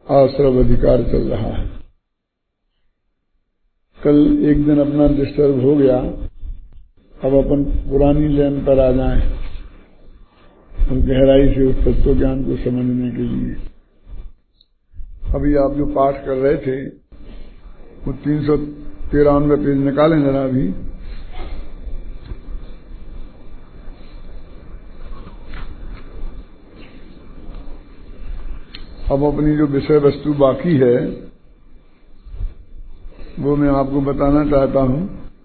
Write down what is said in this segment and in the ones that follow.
आश्रव अधिकार चल रहा है। कल एक दिन अपना डिस्टर्ब हो गया, अब अपन पुरानी लेन पर आ जाएं और गहराई से उस तत्व ज्ञान को समझने के लिए। अभी आप जो पाठ कर रहे थे वो 393 पेज निकालें जरा। अभी अब अपनी जो विषय वस्तु बाकी है वो मैं आपको बताना चाहता हूं।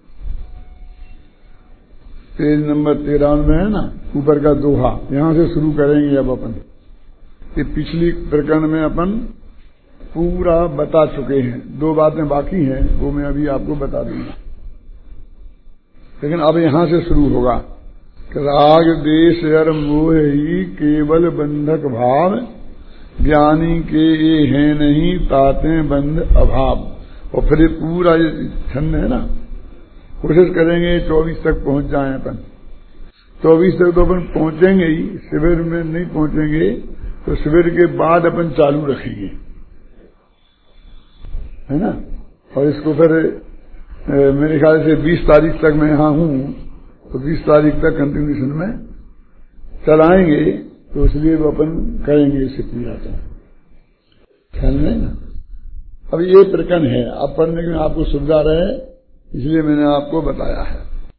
पेज नंबर 93 है ना, ऊपर का दोहा, यहां से शुरू करेंगे अब अपन। ये पिछली प्रकरण में अपन पूरा बता चुके हैं, 2 बातें बाकी हैं वो मैं अभी आपको बता दूंगा, लेकिन अब यहां से शुरू होगा। राग देश अर मोह ही केवल बंधक भाव, ज्ञानी के ये है नहीं ताते बंध अभाव। और फिर ये पूरा छंद है ना, कोशिश करेंगे 24 तक पहुंच जाएं अपन। 24 तक तो अपन पहुंचेंगे ही, शिविर में नहीं पहुंचेंगे तो शिविर के बाद अपन चालू रखेंगे, है ना। और इसको फिर मेरे ख्याल से 20 तारीख तक मैं यहां हूं, तो 20 तारीख तक कंटिन्यूशन में चलाएंगे, तो इसलिए वो अपन करेंगे इसे पूरा। तो ख्याल में ना, अब ये प्रकरण है, अब पढ़ने में आपको सुविधा रहे इसलिए मैंने आपको बताया है।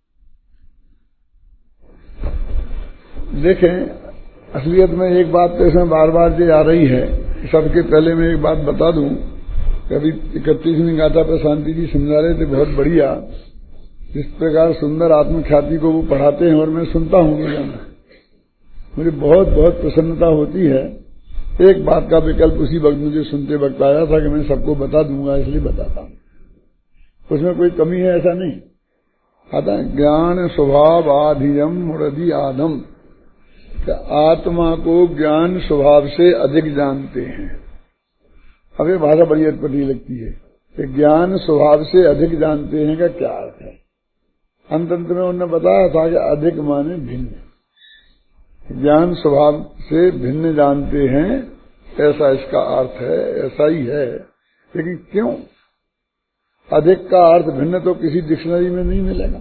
देखें, असलियत में एक बात तो इसमें बार बार जो आ रही है, सबके पहले मैं एक बात बता दूं कि अभी 31वीं गाथा पर शांति जी समझा रहे थे, बहुत बढ़िया। इस प्रकार सुंदर आत्मख्याति को वो पढ़ाते हैं और मैं सुनता हूं, मुझे बहुत बहुत प्रसन्नता होती है। एक बात का विकल्प उसी वक्त मुझे सुनते वक्त आया था कि मैं सबको बता दूंगा, इसलिए बताता हूं। उसमें कोई कमी है ऐसा नहीं आता। ज्ञान स्वभाव आधियम मुरदि आधम, आत्मा को ज्ञान स्वभाव से अधिक जानते हैं। अब ये भाषा बड़ी अटपटी लगती है कि ज्ञान स्वभाव से अधिक जानते हैं का क्या अर्थ है। अंत में उन्होंने बताया था कि अधिक माने भिन्न, ज्ञान स्वभाव से भिन्न जानते हैं, ऐसा इसका अर्थ है। ऐसा ही है, लेकिन क्यों अधिक का अर्थ भिन्न तो किसी डिक्शनरी में नहीं मिलेगा।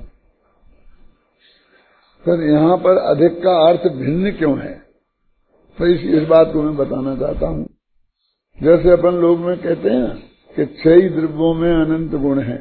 फिर यहां पर अधिक का अर्थ भिन्न क्यों है, तो इस बात को मैं बताना चाहता हूं। जैसे अपन लोग में कहते हैं ना कि 6 द्रव्यों में अनंत गुण है,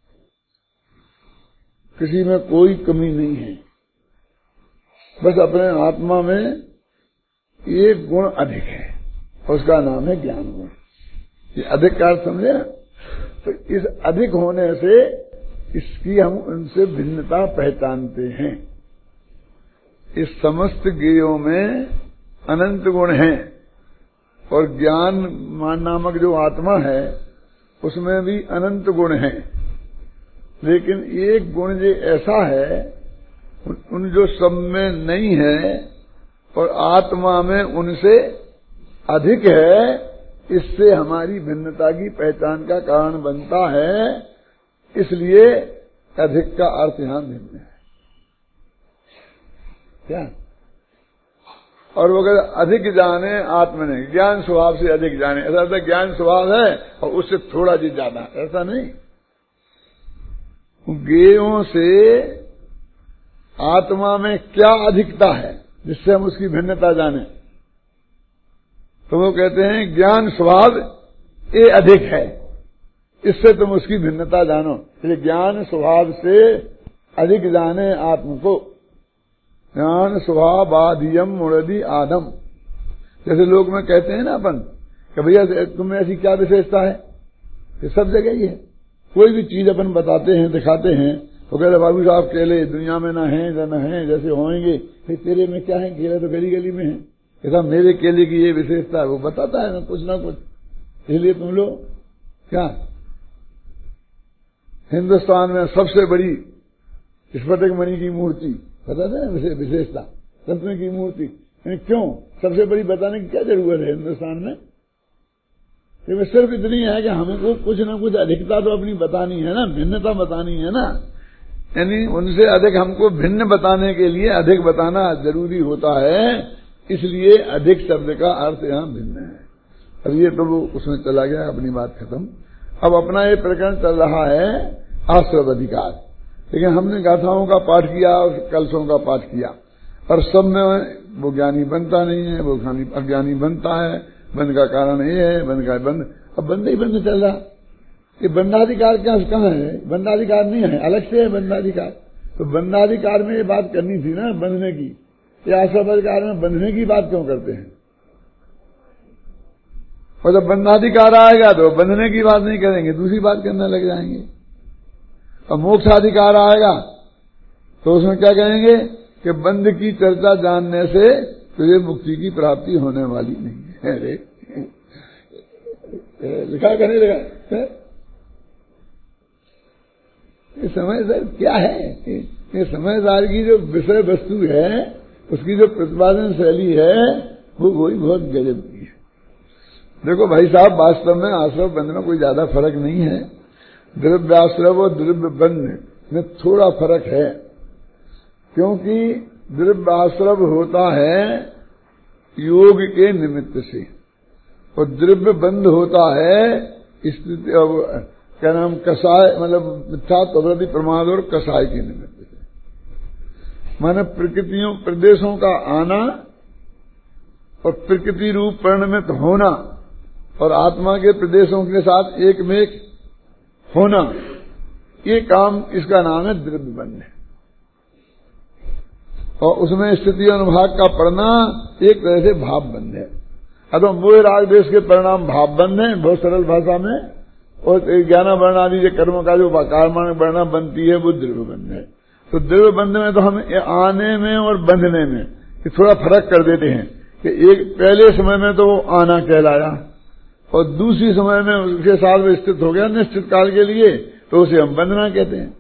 किसी में कोई कमी नहीं है, बस अपने आत्मा में एक गुण अधिक है, उसका नाम है ज्ञान गुण। ये अधिक का अर्थ समझे ना, तो इस अधिक होने से इसकी हम उनसे भिन्नता पहचानते हैं। इस समस्त ज्ञेयों में अनंत गुण हैं, और ज्ञान नामक जो आत्मा है उसमें भी अनंत गुण हैं, लेकिन एक गुण जो ऐसा है उन जो सब में नहीं है और आत्मा में उनसे अधिक है, इससे हमारी भिन्नता की पहचान का कारण बनता है। इसलिए अधिक का अर्थ यहां भिन्न है क्या। और वो अगर अधिक जाने आत्मा ने, ज्ञान स्वभाव से अधिक जाने, ऐसा तो ज्ञान स्वभाव है और उससे थोड़ा जी ज्यादा, ऐसा नहीं। ज्ञेयों से आत्मा में क्या अधिकता है जिससे हम उसकी भिन्नता जाने, तो वो कहते हैं ज्ञान स्वभाव ये अधिक है, इससे तुम उसकी भिन्नता जानो। इसलिए ज्ञान स्वभाव से अधिक जाने आत्म को, ज्ञान स्वभाव आधियम मुरदि आधम। जैसे लोग में कहते हैं ना अपन कि भैया तुम्हें ऐसी क्या विशेषता है, ये सब जगह ही है। कोई भी चीज अपन बताते हैं, दिखाते हैं, तो कहते बाबू साहब केले दुनिया में ना है जैसे होंगे, फिर तेरे में क्या है, केले तो गली गली में है, कहता मेरे केले की ये विशेषता है, वो बताता है ना कुछ। इसलिए तुम लोग क्या हिंदुस्तान में सबसे बड़ी स्फटिक मणि की मूर्ति बताते हैं विशेषता, रत्न की मूर्ति, क्यों सबसे बड़ी बताने की क्या जरूरत है हिंदुस्तान में। ये सिर्फ इतनी है कि हमको कुछ न कुछ अधिकता तो अपनी बतानी है ना, भिन्नता बतानी है ना, यानी उनसे अधिक हमको भिन्न बताने के लिए अधिक बताना जरूरी होता है। इसलिए अधिक शब्द का अर्थ यहां भिन्न है। अब ये तो वो उसमें चला गया, अपनी बात खत्म। अब अपना ये प्रकरण चल रहा है आश्रव अधिकार। लेकिन हमने गाथाओं का पाठ किया और कलशों का पाठ किया, और सब में वो ज्ञानी बनता नहीं है, वो अज्ञानी बनता है। बंध का कारण ये है, बंध का बंध, अब बंद ही बंद चल रहा। ये बंधाधिकार कहाँ है? बंधाधिकार नहीं है, अलग से है बंधाधिकार। तो बंधाधिकार में ये बात करनी थी ना, बंधने की। ये आश्रव अधिकार में बंधने की बात क्यों करते हैं? और जब बंधाधिकार आएगा तो बंधने की बात नहीं करेंगे, दूसरी बात करने लग जाएंगे। और मोक्षाधिकार आएगा तो उसमें क्या कहेंगे कि बंध की चर्चा जानने से तुझे मुक्ति की प्राप्ति होने वाली नहीं है। अरे लिखा करने लगा। ये समझदार क्या है? ये समझदार की जो विषय वस्तु है, उसकी जो प्रतिपादन शैली है, वो वही बहुत गजब की है। देखो भाई साहब, वास्तव में आश्रव बंध में कोई ज्यादा फर्क नहीं है। द्रव्याश्रव और द्रव्य बंध में थोड़ा फर्क है, क्योंकि द्रव्याश्रव होता है योग के निमित्त से, और द्रव्य बंध होता है स्थिति, क्या नाम, कसाय, मतलब मिथ्या तवृद्धि प्रमाद और कसाय के निमित्त से। माने प्रकृतियों प्रदेशों का आना और प्रकृति रूप परिणमित होना और आत्मा के प्रदेशों के साथ एक में एक होना, ये काम, इसका नाम है द्रव्य बंध। और उसमें स्थिति अनुभाग का पड़ना एक तरह से भाव बंध है। अतः मोह राग देश के परिणाम भाव बंध है, बहुत सरल भाषा में। और ज्ञान वर्ण आदि के कर्मों का जो कारण वर्णा बनती है, वो द्रव्य बंध है। तो द्रव्य बंध में तो हम आने में और बंधने में थोड़ा फर्क कर देते हैं कि एक पहले समय में तो वो आना कहलाया, और दूसरी समय में उसके साथ वो स्थित हो गया निश्चित काल के लिए, तो उसे हम बंधना कहते हैं।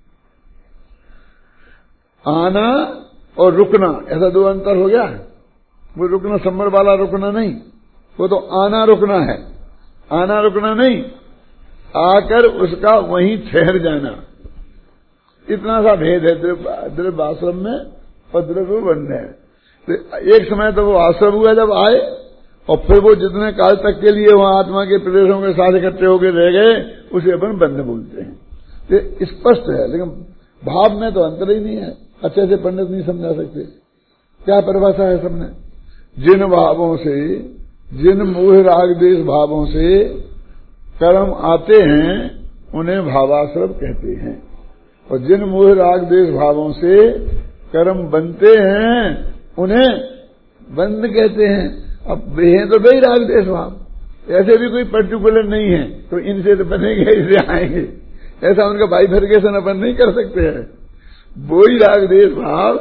आना और रुकना, ऐसा दो अंतर हो गया। वो रुकना सम्मर वाला रुकना नहीं, वो तो आना रुकना है। आना रुकना नहीं, आकर उसका वहीं ठहर जाना, इतना सा भेद है द्रव्य आश्रम में और द्रव्य बंध है। तो एक समय तो वो आश्रम हुआ जब आए, और फिर वो जितने काल तक के लिए वहां आत्मा के प्रदेशों के साथ इकट्ठे होकर रह गए, उसे अपन बंध बोलते हैं। ये स्पष्ट है, लेकिन भाव में तो अंतर ही नहीं है। अच्छे से पंडित नहीं समझा सकते। क्या परिभाषा है सबने? जिन भावों से, जिन मोह राग देश भावों से कर्म आते हैं, उन्हें भावाश्रव कहते हैं। और जिन मोह राग देश भावों से कर्म बनते हैं, उन्हें बंध कहते हैं। अब हैं तो वही राग देश भाव, ऐसे भी कोई पर्टिकुलर नहीं है, तो इनसे तो बनेंगे, इससे आएंगे, ऐसा उनका बाइफर्केशन अपन नहीं कर सकते हैं। वो ही राग देश भाव,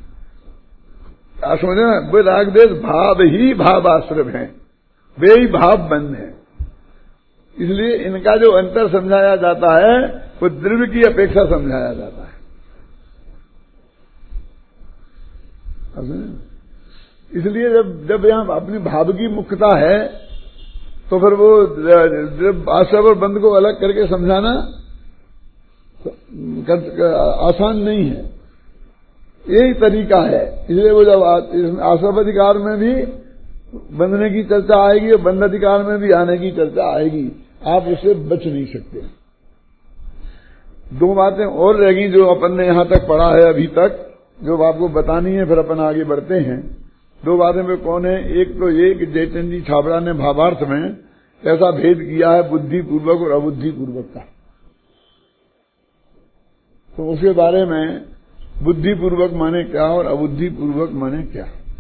समझे ना, वो राग देश भाव ही भावाश्रव है, वे ही भाव बंध है। इसलिए इनका जो अंतर समझाया जाता है, वो द्रव्य की अपेक्षा समझाया जाता है। इसलिए जब यहां अपनी भाव की मुख्यता है, तो फिर वो आश्रव और बंध को अलग करके समझाना आसान नहीं है। यही तरीका है। इसलिए वो जब आश्रव अधिकार में भी बंधने की चर्चा आएगी और बंध अधिकार में भी आने की चर्चा आएगी, आप उससे बच नहीं सकते। दो बातें और रह गई जो अपन ने यहां तक पढ़ा है अभी तक, जो आपको बतानी है, फिर अपन आगे बढ़ते हैं। दो बातें में कौन है? एक तो ये कि जयचंद जी छाबड़ा ने भावार्थ में ऐसा भेद किया है बुद्धि पूर्वक और अबुद्धि पूर्वक का, तो उसके बारे में बुद्धि पूर्वक माने क्या और अबुद्धि पूर्वक माने क्या।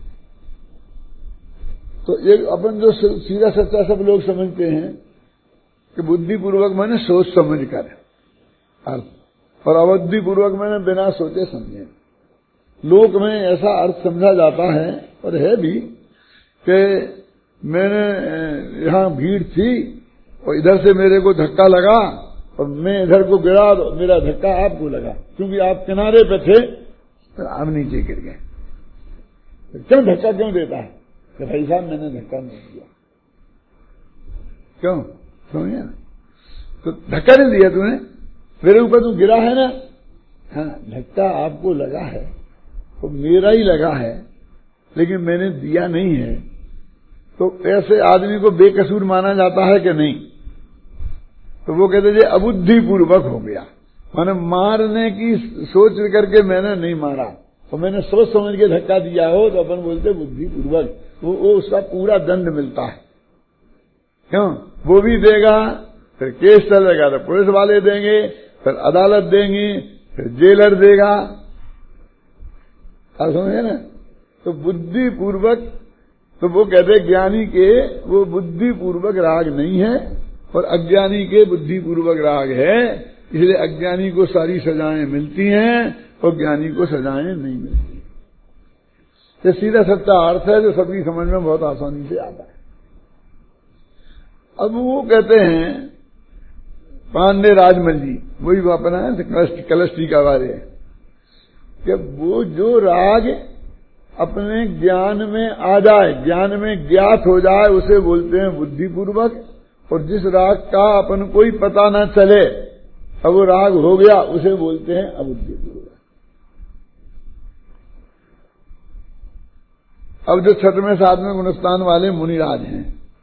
तो एक अपन जो सीधा सच्चा सब लोग समझते हैं कि बुद्धि पूर्वक माने सोच समझ कर अर्थ, और अबुद्धि पूर्वक माने बिना सोचे समझे। लोक में ऐसा अर्थ समझा जाता है, और है भी, कि मैंने यहां भीड़ थी और इधर से मेरे को धक्का लगा और मैं इधर को गिरा, तो मेरा धक्का आपको लगा, क्योंकि आप किनारे पे थे तो आप नीचे गिर गए। तो क्यों धक्का क्यों देता है? कि भाई साहब मैंने धक्का नहीं दिया। क्यों? तो धक्का नहीं दिया तूने, मेरे ऊपर तू गिरा है ना। हाँ, धक्का आपको लगा है, तो मेरा ही लगा है, लेकिन मैंने दिया नहीं है। तो ऐसे आदमी को बेकसूर माना जाता है कि नहीं? तो वो कहते थे अबुद्धि पूर्वक हो गया, मैंने मारने की सोच करके मैंने नहीं मारा, तो मैंने सोच समझ के धक्का दिया हो तो अपन बोलते बुद्धि पूर्वक, वो उसका पूरा दंड मिलता है। क्यों? वो भी देगा, फिर केस चलेगा तो पुलिस वाले देंगे, फिर अदालत देंगे, फिर जेलर देगा। आप समझे ना? तो बुद्धि पूर्वक, तो वो कहते ज्ञानी के वो बुद्धि पूर्वक राग नहीं है और अज्ञानी के बुद्धि पूर्वक राग है, इसलिए अज्ञानी को सारी सजाएं मिलती हैं और ज्ञानी को सजाएं नहीं मिलती। ये सीधा सच्चा अर्थ है जो सबकी समझ में बहुत आसानी से आता है। अब वो कहते हैं पांडे राजमल जी, वही वो अपना है कलस्टी का वाले, कि वो जो राग अपने ज्ञान में आ जाए, ज्ञान में ज्ञात हो जाए, उसे बोलते हैं बुद्धिपूर्वक, और जिस राग का अपन कोई पता न चले अब वो राग हो गया उसे बोलते हैं अबुद्धिपूर्वक। अब जो छठवें सातवें गुणस्थान वाले मुनिराज हैं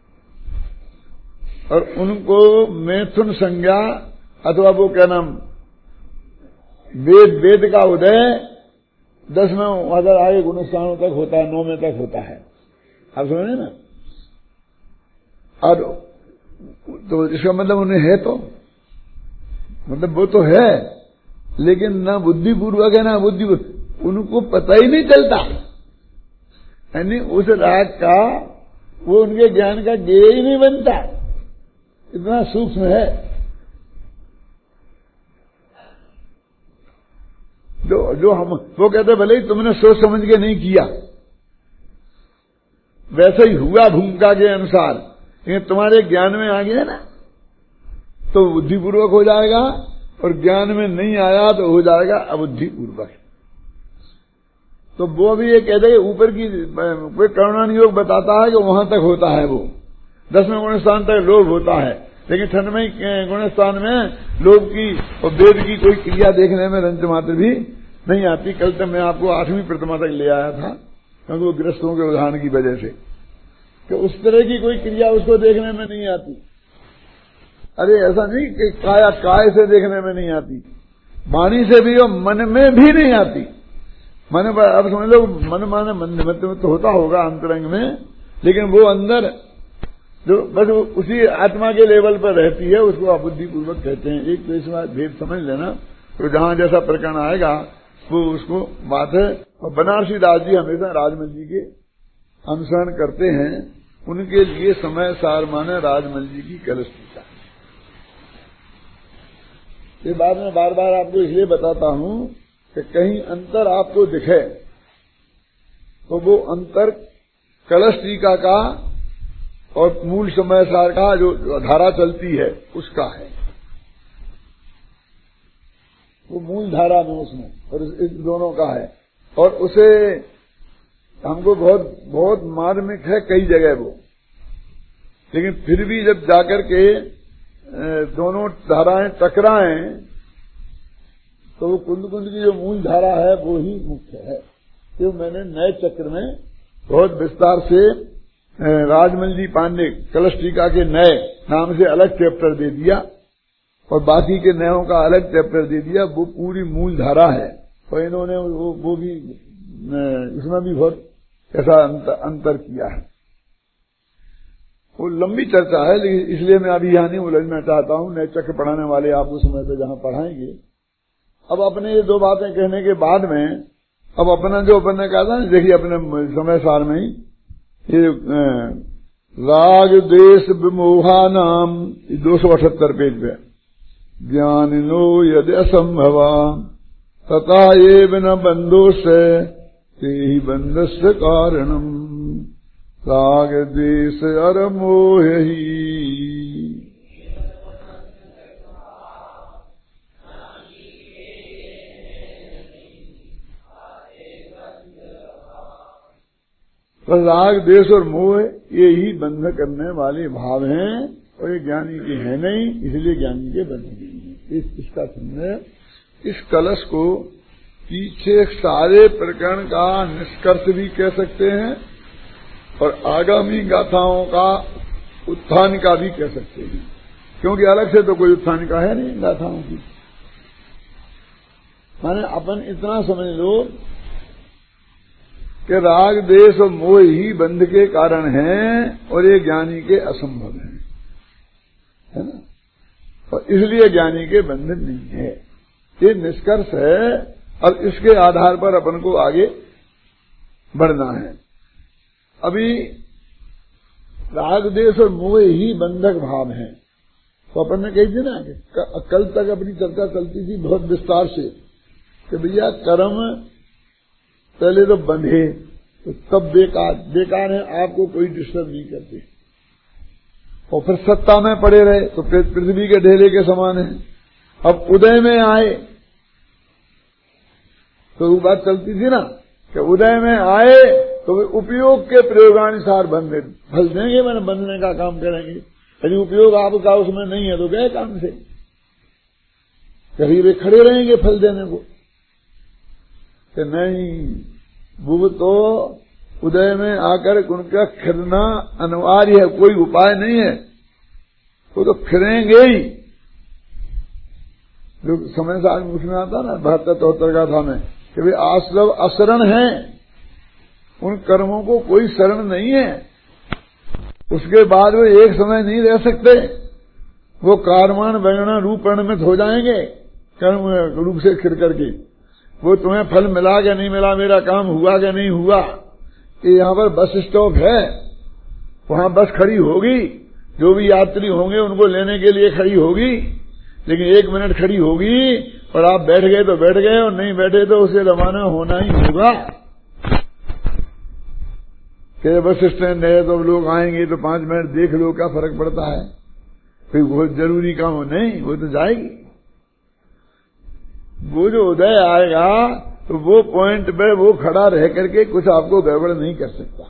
और उनको मैथुन संज्ञा अथवा वो क्या नाम वेद का उदय 10वें अगर आगे गुणस्थानों तक होता है, 9वें तक होता है। आप समझे ना? और तो इसका मतलब उन्हें है, तो मतलब वो तो है, लेकिन ना बुद्धिपूर्वक है ना बुद्धि, उनको पता ही नहीं चलता, यानी उस राग का वो उनके ज्ञान का ज्ञेय ही नहीं बनता, इतना सूक्ष्म है। जो हम वो कहते भले ही तुमने सोच समझ के नहीं किया, वैसे ही हुआ भूमिका के अनुसार, लेकिन तुम्हारे ज्ञान में आ गया ना तो बुद्धिपूर्वक हो जाएगा, और ज्ञान में नहीं आया तो हो जाएगा अबुद्धिपूर्वक। तो वो भी ये कहते हैं ऊपर की कोई करुणा योग बताता है कि वहां तक होता है, वो 10वें गुणस्थान तक लोभ होता है, लेकिन 6वें गुणस्थान में लोभ की और वेद की कोई क्रिया देखने में रंच मात्र भी नहीं आती। कल तक मैं आपको 8वीं प्रतिमा तक ले आया था, क्योंकि वो गृहस्थों के उदाहरण की वजह से, कि उस तरह की कोई क्रिया उसको देखने में नहीं आती। अरे ऐसा नहीं कि काया काय से देखने में नहीं आती, वाणी से भी और मन में भी नहीं आती। मन अब समझ लो मन माने मन में तो होता होगा अंतरंग में, लेकिन वो अंदर जो बस उसी आत्मा के लेवल पर रहती है, उसको अबुद्धिपूर्वक कहते हैं। एक तो इसमें भेद समझ लेना, तो जहां जैसा प्रकरण आएगा वो उसको बात है। और बनारसी दास जी हमेशा राजमल जी के अनुसरण करते हैं, उनके लिए समय सार माने राजमल जी की कलस्टिका। ये बात मैं बार बार आपको इसलिए बताता हूं कि कहीं अंतर आपको दिखे तो वो अंतर कलस्टिका का और मूल समय सार का जो धारा चलती है उसका है, वो मूल धारा में उसमें और इस दोनों का है। और उसे हमको बहुत बहुत मार्मिक है कई जगह वो, लेकिन फिर भी जब जाकर के दोनों धाराएं टकराएं तो वो कुंद कुंद की जो मूल धारा है वो ही मुख्य है। तो मैंने नए चक्र में बहुत विस्तार से राजमल जी पांडे कलस्टिका के नए नाम से अलग चैप्टर दे दिया और बाकी के नयों का अलग चैप्टर दे दिया। वो पूरी मूल धारा है और इन्होंने वो भी उसमें भी बहुत ऐसा अंतर किया है। वो लंबी चर्चा है, लेकिन इसलिए मैं अभी यहां नहीं उलझना चाहता हूं। नए चक्र पढ़ाने वाले आपको समय पे जहां पढ़ाएंगे। अब अपने ये दो बातें कहने के बाद में अब अपना जो अपन ने कहा था, देखिए अपने समय सार में ही ये राग देश विमोहा नाम 278 पेज पे ज्ञानिनो यदि असंभवा तथा ये न बंधोष ते ही बंधस्य कारणम राग देश अरमोह ही। राग देश और मोह ये ही बंध करने वाले भाव हैं और ये ज्ञानी के हैं नहीं, इसलिए ज्ञानी के बंध नहीं है। इसका समझ इस कलश को पीछे सारे प्रकरण का निष्कर्ष भी कह सकते हैं और आगामी गाथाओं का उत्थान का भी कह सकते हैं, क्योंकि अलग से तो कोई उत्थान का है नहीं गाथाओं की। माने अपन इतना समझ लो कि राग देश और मोह ही बंध के कारण हैं और ये ज्ञानी के असंभव है ना, और इसलिए ज्ञानी के बंधन नहीं है। ये निष्कर्ष है। अब इसके आधार पर अपन को आगे बढ़ना है। अभी राग देश और मोह ही बंधक भाव है, तो अपन ने कही थी ना कि कल तक अपनी चर्चा चलती थी बहुत विस्तार से कि भैया कर्म पहले तो बंधे तो तब बेकार है, आपको कोई डिस्टर्ब नहीं करते, और फिर सत्ता में पड़े रहे तो पृथ्वी के ढेले के समान है। अब उदय में आए तो वो बात चलती थी ना कि उदय में आए तो वे उपयोग के प्रयोगानुसार बंधे फल देंगे, मैंने बंधने का काम करेंगे। यदि उपयोग आपका उसमें नहीं है तो गए काम से, कभी वे खड़े रहेंगे फल देने को कि नहीं, वो तो उदय में आकर उनका खिरना अनिवार्य है, कोई उपाय नहीं है, वो तो फिरेंगे ही। जो समय से आज उसमें आता ना 72-73 का था में कि वे आश्रव अशरण हैं, उन कर्मों को कोई शरण नहीं है, उसके बाद वे एक समय नहीं रह सकते, वो कारमान वर्ण रूपर्ण में हो जाएंगे कर्म रूप से खिर करके। वो तुम्हें फल मिला क्या नहीं मिला, मेरा काम हुआ क्या नहीं हुआ, कि यहां पर बस स्टॉप है, वहां बस खड़ी होगी, जो भी यात्री होंगे उनको लेने के लिए खड़ी होगी, लेकिन 1 मिनट खड़ी होगी और आप बैठ गए तो बैठ गए और नहीं बैठे तो उसे रवाना होना ही होगा। कि बस स्टैंड है तो लोग आएंगे तो 5 मिनट देख लो, क्या फर्क पड़ता है, कोई बहुत जरूरी काम हो नहीं, वो तो जाएगी। वो जो उदय आएगा तो वो पॉइंट पे वो खड़ा रह करके कुछ आपको गड़बड़ नहीं कर सकता।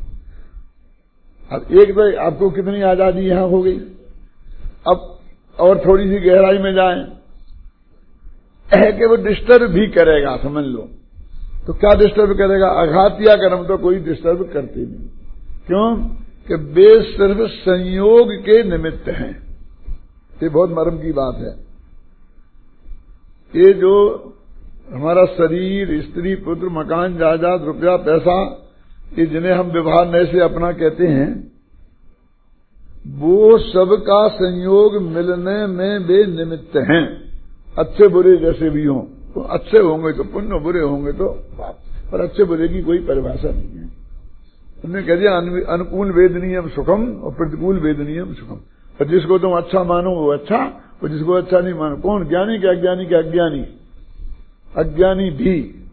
अब एक तो आपको कितनी आजादी यहां हो गई। अब और थोड़ी सी गहराई में जाएं कि वो डिस्टर्ब भी करेगा, समझ लो। तो क्या डिस्टर्ब करेगा? आघातिया कर्म तो कोई डिस्टर्ब करते नहीं। क्यों? कि वे सिर्फ संयोग के निमित्त हैं। ये बहुत मर्म की बात है। ये जो हमारा शरीर, स्त्री, पुत्र, मकान, जायदाद, रुपया, पैसा, ये जिन्हें हम व्यवहार नए से अपना कहते हैं, वो सबका संयोग मिलने में वे निमित्त हैं। अच्छे बुरे जैसे भी हों, तो अच्छे होंगे तो पुण्य, बुरे होंगे तो पाप, पर अच्छे बुरे की कोई परिभाषा नहीं है। उन्होंने कह दिया अनुकूल वेदनीयम सुखम और प्रतिकूल वेदनीयम सुखम। और जिसको तुम अच्छा मानो वो अच्छा, और जिसको अच्छा नहीं मानो, कौन? ज्ञानी के अज्ञानी के अज्ञानी, अज्ञानी भी।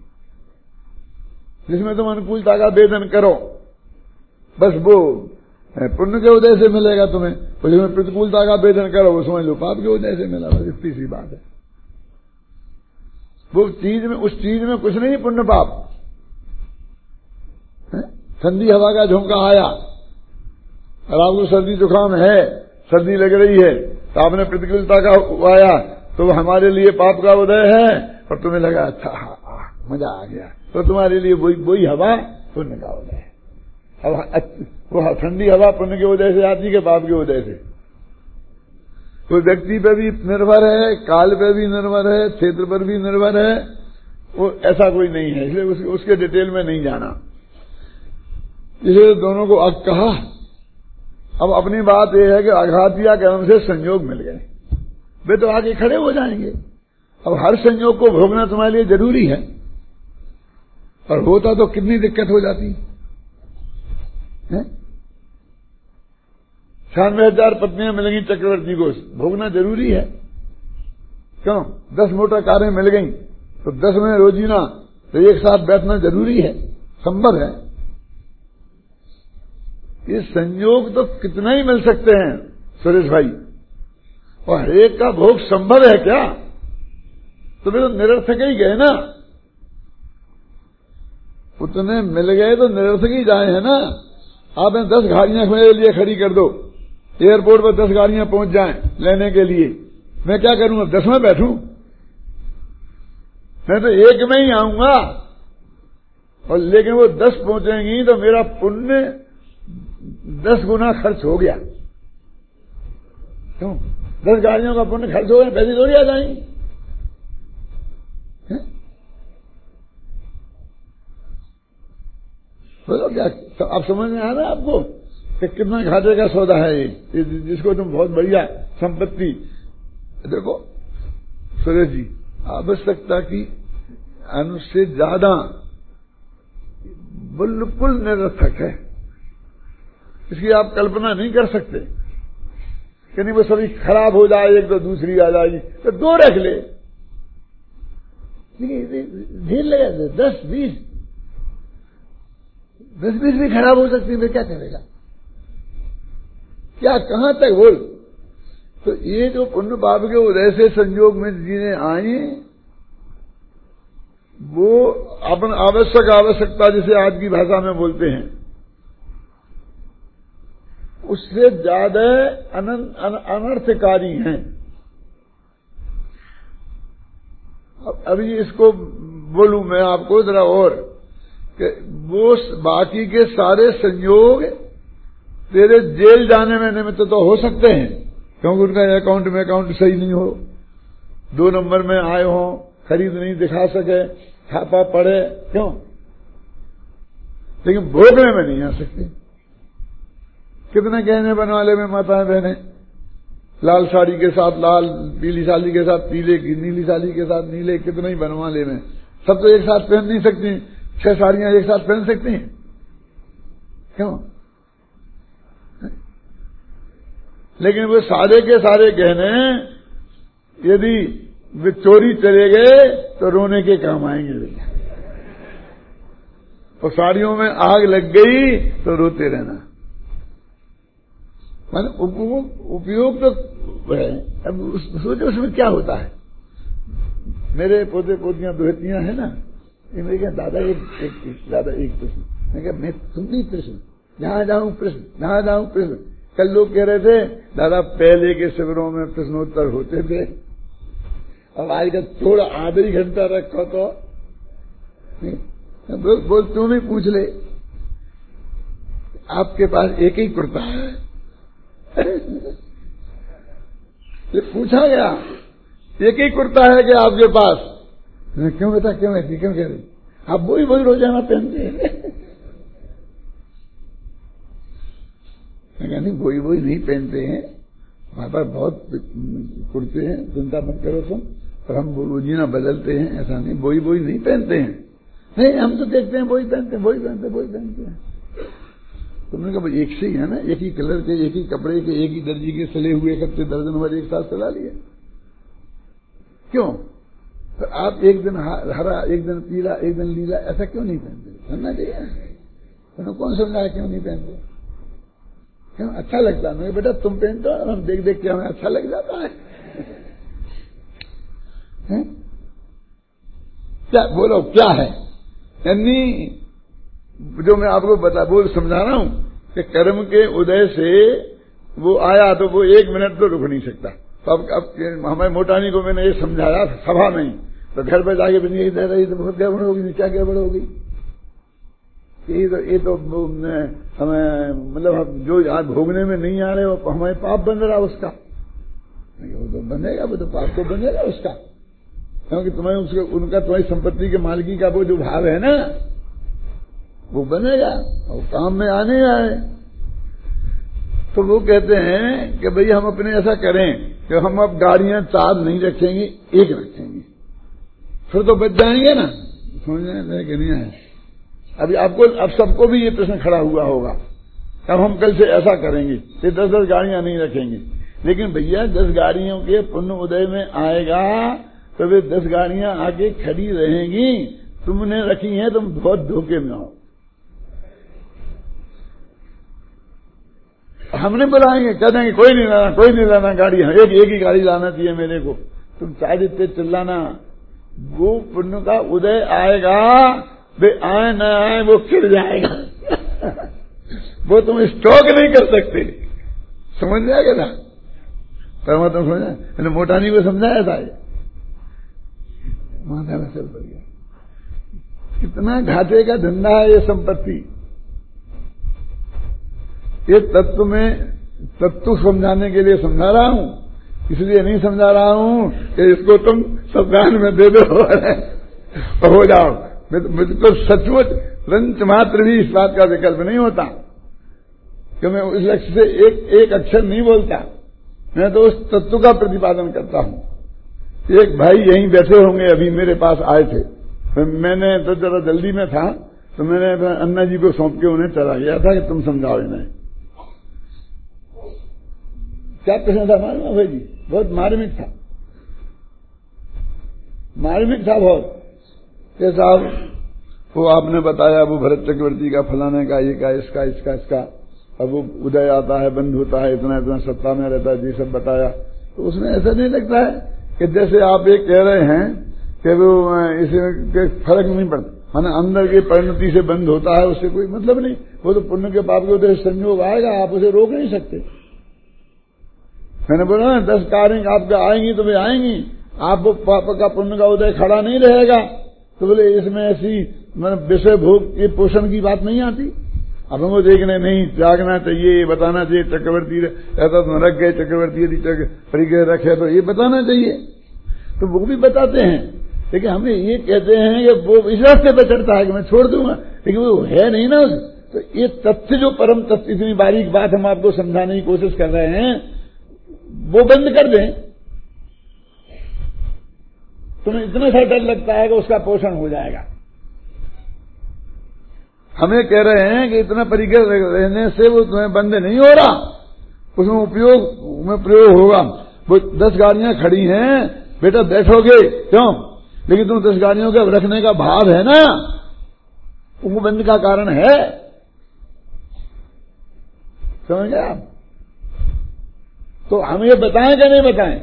जिसमें तुम अनुकूलता का वेदन करो बस वो पुण्य के उदय से मिलेगा तुम्हें, और जिसमें प्रतिकूलता का वेदन करो वो समझ लो पाप के उदय से मिला। बस इतनी सी बात है। वो चीज में, उस चीज में कुछ नहीं पुण्य पाप। ठंडी हवा का झोंका आया और आपको सर्दी जुकाम है, सर्दी लग रही है, तो आपने प्रतिकूलता का आया तो हमारे लिए पाप का उदय है, और तुम्हें लगा अच्छा मजा आ गया, तो तुम्हारे लिए वही हवा पुण्य का उदय है। अब वो ठंडी हवा पुण्य के उदय से आती है, पाप के उदय से? तो व्यक्ति पे भी निर्भर है, काल पे भी निर्भर है, क्षेत्र पर भी निर्भर है, वो ऐसा कोई नहीं है। इसलिए उसके डिटेल में नहीं जाना, इसलिए दोनों को अग कहा। अब अपनी बात यह है कि आघातिया कर्म से संयोग मिल गए, वे तो आगे खड़े हो जाएंगे। अब हर संयोग को भोगना तुम्हारे लिए जरूरी है, और होता तो कितनी दिक्कत हो जाती है। 96,000 पत्नियां मिलेंगी चक्रवर्ती को, भोगना जरूरी है। क्यों? 10 मोटर कारें मिल गई तो 10 में रोजीना तो एक साथ बैठना जरूरी है, संभव है। ये संयोग तो कितना ही मिल सकते हैं सुरेश भाई, और हर एक का भोग संभव है क्या? तो वे तो निरर्थक ही गए ना, उतने मिल गए तो निरर्थक ही जाए हैं ना। आपने 10 गाड़ियां मेरे लिए खड़ी कर दो, एयरपोर्ट पर 10 गाड़ियां पहुंच जाएं लेने के लिए, मैं क्या करूंगा? 10 में बैठूं? मैं तो एक में ही आऊंगा, और लेकिन वो 10 पहुंचेंगी तो मेरा पुण्य 10 गुना खर्च हो गया। क्यों? 10 गाड़ियों का पुण्य खर्च हो गया, पैसे थोड़ी आ जाएंगे। बोलो क्या आप समझ में आ रहा है आपको कि कितना घाटे का सौदा है ये, जिसको तुम बहुत बढ़िया संपत्ति। देखो सुरेश जी, आवश्यकता की अनुसे ज्यादा बिल्कुल निरर्थक है, इसकी आप कल्पना नहीं कर सकते कि नहीं वो सभी खराब हो जाए, एक तो दूसरी आ जाएगी, तो 2 रख ले, ढेर लगा 10-20 भी खराब हो सकती है, क्या करेगा, क्या कहां तक बोल। तो ये जो पुण्य पाप के उदय से संयोग में जीने आए, वो अपन आवश्यकता जिसे आज की भाषा में बोलते हैं, उससे ज्यादा अनर्थकारी हैं। अभी इसको बोलूं मैं आपको जरा और कि वो बाकी के सारे संयोग तेरे जेल जाने में निमित्त तो हो सकते हैं, क्योंकि उनका अकाउंट सही नहीं हो, 2 नंबर में आए हो, खरीद नहीं दिखा सके, छापा पड़े, क्यों, लेकिन भोगने में नहीं आ सकते। कितने गहने बनवाले में माताएं बहने, लाल साड़ी के साथ लाल, पीली साड़ी के साथ पीले, नीली साड़ी के साथ नीले, कितने ही बनवाले में, सब तो एक साथ पहन नहीं सकती, 6 साड़ियां एक साथ पहन सकती हैं, क्यों, लेकिन वो सारे के सारे गहने यदि वे चोरी चले गए तो रोने के काम आएंगे, और साड़ियों में आग लग गई तो रोते रहना। मतलब उपयोग तो है। अब सोचो उसमें क्या होता है। मेरे पोते पोतियां दुहतियां है ना, इनमें क्या दादा एक प्रश्न, मैं क्या मैं तुम नहीं प्रश्न, जहां जाऊं प्रश्न, जहां जाऊं प्रश्न। कल लोग कह रहे थे दादा पहले के शिविरों में प्रश्नोत्तर होते थे, अब आज का थोड़ा आधा ही घंटा रखो तो बोल तुम ही पूछ ले, आपके पास एक ही कुर्ता है। ये पूछा गया एक ही कुर्ता है कि आपके पास, क्यों बेटा क्यों ऐसी क्यों कह रही, आप वही रोजाना पहनते हैं। नहीं वही नहीं पहनते हैं, हमारे पास बहुत कुर्ते हैं, चिंता मत करो तुम, पर हम रोजीना बदलते हैं, ऐसा नहीं वही नहीं पहनते हैं। नहीं हम तो देखते हैं वही पहनते हैं। तुमने कहा एक से ही है ना, एक ही कलर के, एक ही कपड़े के, एक ही दर्जी के सिले हुए इकट्ठे दर्जन भर एक साथ सिला लिए, क्यों, तो आप एक दिन हरा, एक दिन पीला, एक दिन नीला, ऐसा क्यों नहीं पहनते, समझना चाहिए। तो कौन समझाया क्यों नहीं पहनते, क्यों अच्छा लगता है। बेटा तुम पहनते हो, हम देख देख के हमें अच्छा लग जाता है। क्या बोलो क्या है, यानी जो मैं आपको समझा रहा हूं कि कर्म के उदय से वो आया तो वो 1 मिनट तो रुक नहीं सकता। तो अब हमारे मोटानी को मैंने ये समझाया सभा में, तो घर पर जाके भी नहीं दे रही तो बहुत गड़बड़ होगी, क्या गड़बड़ होगी, ये तो हमें मतलब जो आज भोगने में नहीं आ रहे वो हमारे पाप बन रहा उसका, वो तो बनेगा, वो तो पाप तो बनेगा उसका, क्योंकि तुम्हें उनका तुम्हारी संपत्ति के मालिकी का वो जो भाव है ना वो बनेगा और काम में आने आए। तो वो कहते हैं कि भाई हम अपने ऐसा करें कि हम अब गाड़ियां 4 नहीं रखेंगे, 1 रखेंगे, फिर तो बच जाएंगे ना, समझने कि नहीं है। अभी आपको अब सबको भी ये प्रश्न खड़ा हुआ होगा, अब हम कल से ऐसा करेंगे कि 10-10 गाड़ियां नहीं रखेंगे, लेकिन भैया 10 गाड़ियों के पुण्य उदय में आएगा तो वे 10 गाड़ियां आके खड़ी रहेंगी, तुमने रखी हैं, तुम बहुत धोखे में हो। हमने बुलाएंगे, कह देंगे कोई नहीं लाना गाड़ी, एक ही गाड़ी लाना चाहिए मेरे को, तुम चाहे जितने चिल्लाना, वो पुण्य का उदय आएगा, वे आए न आए वो फिर जाएगा। वो तुम स्टॉक नहीं कर सकते, समझ जाएगा ना, परमात्मा समझा, मैंने मोटानी को समझाया था, माथा में चल पड़ गया, कितना घाटे का धंधा है ये संपत्ति। ये तत्व में तत्व समझाने के लिए समझा रहा हूं, इसलिए नहीं समझा रहा हूं कि इसको तुम संविधान में दे दो और हो जाओ। मुझे तो सचमुच रंच मात्र भी इस बात का विकल्प नहीं होता कि मैं उस लक्ष्य से एक अक्षर नहीं बोलता। मैं तो उस तत्व का प्रतिपादन करता हूं। एक भाई यहीं बैठे होंगे, अभी मेरे पास आए थे, तो मैंने तो जरा जल्दी में था, तो मैंने अन्ना जी को सौंप के उन्हें चला गया था कि तुम समझाओ इन्हें। क्या प्रश्न था मालूम भाई जी? बहुत मार्मिक था, मार्मिक था बहुत। ये साहब वो आपने बताया वो भरत चक्रवर्ती का फलाने का ये का इसका इसका इसका, अब वो उदय आता है बंद होता है, इतना इतना सत्ता में रहता है, ये सब बताया। तो उसमें ऐसा नहीं लगता है कि जैसे आप ये कह रहे हैं कि वो इससे फर्क नहीं पड़ता, माना अंदर की परिणति से बंद होता है, उससे कोई मतलब नहीं। वो तो पुण्य के पाप के उदय संयोग आएगा, आप उसे रोक नहीं सकते। मैंने बोला ना 10 कार्य आपके आएंगी तो वे आएंगी, आप वो पाप का पुण्य का उदय खड़ा नहीं रहेगा। तो बोले इसमें ऐसी मतलब विषय भोग ये पोषण की बात नहीं आती। अब हमको देखने नहीं त्यागना चाहिए, ये बताना चाहिए चक्रवर्ती ऐसा तो रख गए, चक्रवर्ती यदि परिग्रह रखे तो ये बताना चाहिए, तो वो भी बताते हैं। लेकिन हमें ये कहते हैं कि वो इस रास्ते पर चढ़ता है कि मैं छोड़ दूंगा, लेकिन वो है नहीं ना। तो ये तथ्य जो परम तथ्य, इतनी बारीक बात हम आपको समझाने की कोशिश कर रहे हैं, वो बंद कर दें। तुम्हें इतना सा डर लगता है कि उसका पोषण हो जाएगा। हमें कह रहे हैं कि इतना परिग्रह रहने से वो तुम्हें बंद नहीं हो रहा, उसमें उपयोग में प्रयोग होगा। वो 10 गाड़ियां खड़ी हैं, बेटा बैठोगे क्यों, लेकिन तुम 10 गाड़ियों का रखने का भाव है ना, वो बंद का कारण है। समझ गए आप? तो हम ये बताएं कि नहीं बताएं?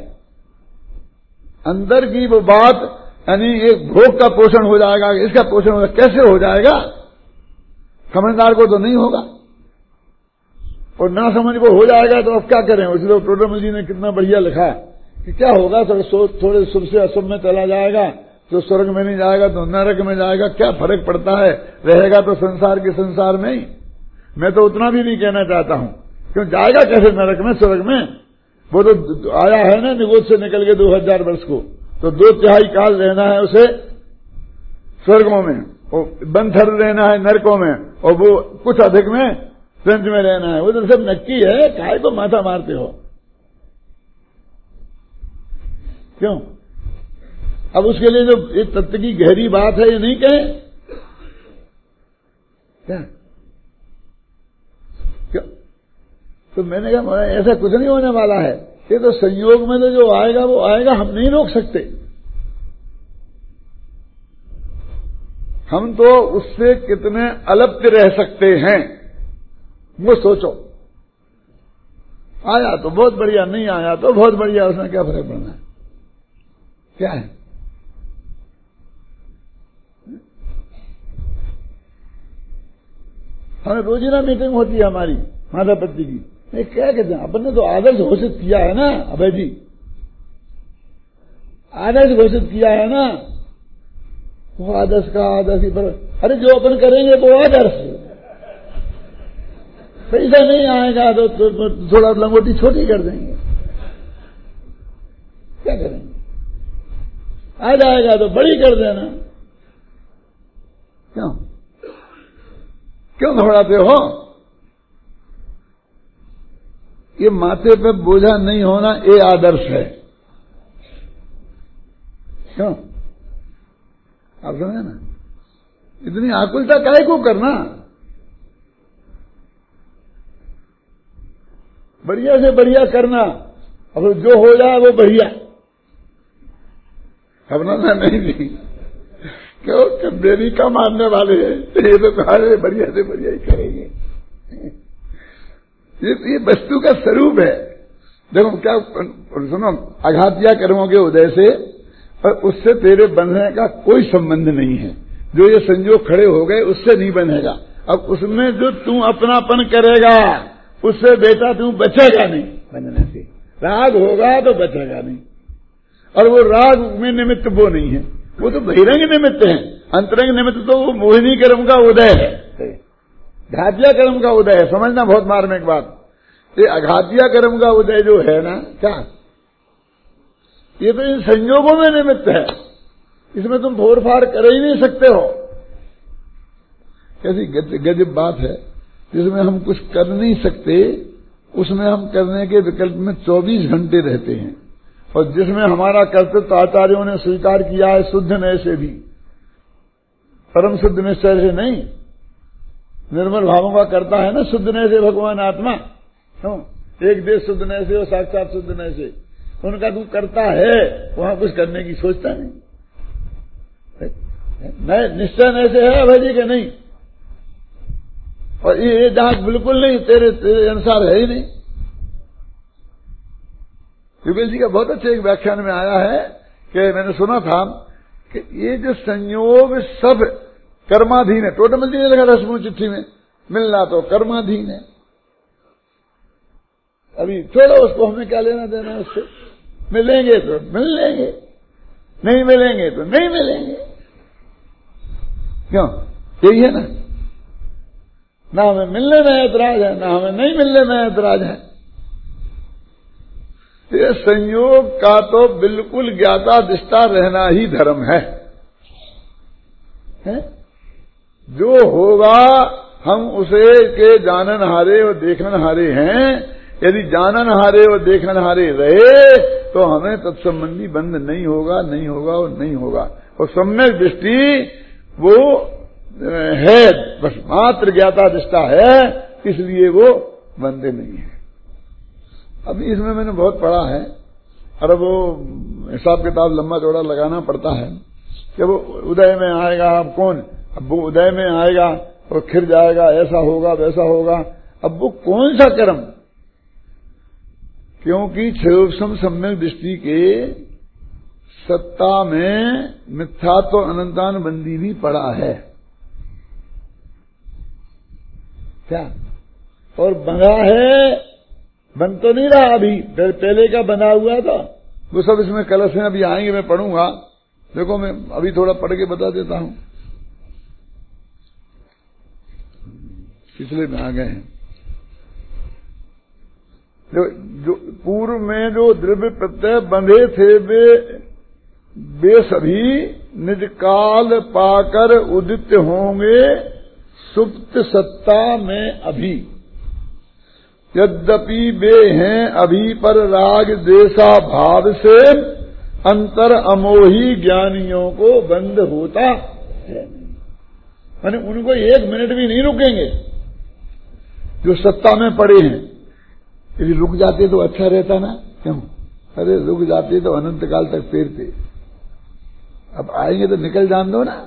अंदर की वो बात, यानी एक भोग का पोषण हो जाएगा, इसका पोषण होगा, कैसे हो जाएगा? समझदार को तो नहीं होगा, और ना समझ को हो जाएगा तो अब क्या करें। इसलिए टोडरमल जी ने कितना बढ़िया लिखा कि क्या होगा, थोड़े शुभ से अशुभ में चला जाएगा, तो स्वर्ग में नहीं जाएगा तो नरक में जाएगा, क्या फर्क पड़ता है, रहेगा तो संसार के संसार में ही। मैं तो उतना भी नहीं कहना चाहता हूं, क्यों जाएगा कैसे नरक में स्वर्ग में? वो तो आया है ना निगोद से निकल के 2000 वर्ष को, तो 2/3 काल रहना है उसे स्वर्गों में, और बंधर रहना है नरकों में, और वो कुछ अधिक में संज में रहना है। वो तो सब नक्की है, काय को माथा मारते हो क्यों? अब उसके लिए जो एक तत्व की गहरी बात है, ये नहीं कहे क्या? तो मैंने कहा ऐसा कुछ नहीं होने वाला है, ये तो संयोग में तो जो आएगा वो आएगा, हम नहीं रोक सकते। हम तो उससे कितने अलप्त रह सकते हैं वो सोचो। आया तो बहुत बढ़िया, नहीं आया तो बहुत बढ़िया, उसमें क्या फर्क पड़ना है? क्या है? हमें रोजीना मीटिंग होती है हमारी माधवपति की। नहीं क्या कहते हैं, अपन ने तो आदर्श घोषित किया है ना अभय जी, आदर्श घोषित किया है ना, वो आदर्श का आदर्श ही पर। अरे जो अपन करेंगे वो आदर्श, पैसा नहीं आएगा तो थोड़ा लंगोटी छोटी कर देंगे, क्या करेंगे? आ जाएगा तो बड़ी कर देना। क्यों घबराते हो? ये माथे पे बोझा नहीं होना, ये आदर्श है। क्यों? आप समझे ना? इतनी आकुलता काहे को करना? बढ़िया से बढ़िया करना, अब जो हो जाए वो बढ़िया, घबराना नहीं थी। क्यों? देरी का मानने वाले हैं, ये तो कहा बढ़िया से बढ़िया ही करेंगे। ये वस्तु का स्वरूप है। देखो क्या सुनो, आघातिया कर्मों के उदय से और उससे तेरे बंधने का कोई संबंध नहीं है। जो ये संयोग खड़े हो गए उससे नहीं बनेगा। अब उसमें जो तू अपनापन करेगा उससे बेटा तू बचेगा नहीं, बंधने से। राग होगा तो बचेगा नहीं, और वो राग में निमित्त वो नहीं है, वो तो बहिरंग निमित्त है। अंतरंग निमित्त तो वो मोहिनी कर्म का उदय है। घातिया कर्म का उदय है, समझना बहुत मार्मिक बात। ये अघातिया कर्म का उदय जो है ना, क्या ये तो इन संयोगों में निमित्त है, इसमें तुम फोड़-फाड़ कर ही नहीं सकते हो। कैसी गजब बात है, जिसमें हम कुछ कर नहीं सकते उसमें हम करने के विकल्प में 24 घंटे रहते हैं, और जिसमें हमारा कर्तृत्व आचार्यों ने स्वीकार किया है शुद्ध नय से भी, परम शुद्ध निश्चय से नहीं, निर्मल भावों का करता है ना शुद्ध नय से भगवान आत्मा, एक देश शुद्ध नय से और साक्षात शुद्ध नय से, उनका तू करता है, वहां कुछ करने की सोचता नहीं। निश्चय नय से है अभय जी के नहीं, और ये जहां बिल्कुल नहीं, तेरे अनुसार है ही नहीं। युगल जी का बहुत अच्छे एक व्याख्यान में आया है कि मैंने सुना था कि ये जो संयोग सब कर्माधीन है, टोटल जी ने लिखा था समूह चिट्ठी में, मिलना तो कर्माधीन है। अभी छोड़ो उसको, हमें क्या लेना देना उससे, मिलेंगे तो मिल लेंगे, नहीं मिलेंगे तो नहीं मिलेंगे, क्यों? यही है ना हमें मिलने में ऐतराज है, ना हमें नहीं मिलने में ऐतराज है। ये संयोग का तो बिल्कुल ज्ञाता दिष्टा रहना ही धर्म है? जो होगा हम उसे के जानन हारे और देखन हारे हैं। यदि जानन हारे और देखन हारे रहे तो हमें तत्संबंधी बंध नहीं होगा, नहीं होगा और नहीं होगा। और सम्यक दृष्टि वो है, बस मात्र ज्ञाता दिष्टा है, इसलिए वो बंधे नहीं है। अभी इसमें मैंने बहुत पढ़ा है, और वो हिसाब किताब लंबा चौड़ा लगाना पड़ता है कि वो उदय में आएगा, अब कौन, अब वो उदय में आएगा और खिर जाएगा, ऐसा होगा वैसा होगा। अब वो कौन सा कर्म, क्योंकि क्षयोपम सम्यक दृष्टि के सत्ता में मिथ्यात्व अनंतान बंदी भी पड़ा है क्या, और बना है, बन तो नहीं रहा अभी, पहले का बना हुआ था वो सब इसमें कलश में अभी आएंगे, मैं पढ़ूंगा। देखो मैं अभी थोड़ा पढ़ के बता देता हूं, पिछले में आ गए हैं। जो पूर्व में जो द्रव्य प्रत्यय बंधे थे वे सभी निज काल पाकर उदित होंगे सुप्त सत्ता में अभी। यद्यपि वे हैं अभी पर राग देशा भाव से अंतर अमोही ज्ञानियों को बंद होता है। माने उनको एक मिनट भी नहीं रुकेंगे जो सत्ता में पड़े हैं। यदि रुक जाते तो अच्छा रहता ना, क्यों? अरे रुक जाते तो अनंत काल तक फेरते, अब आएंगे तो निकल जान दो ना।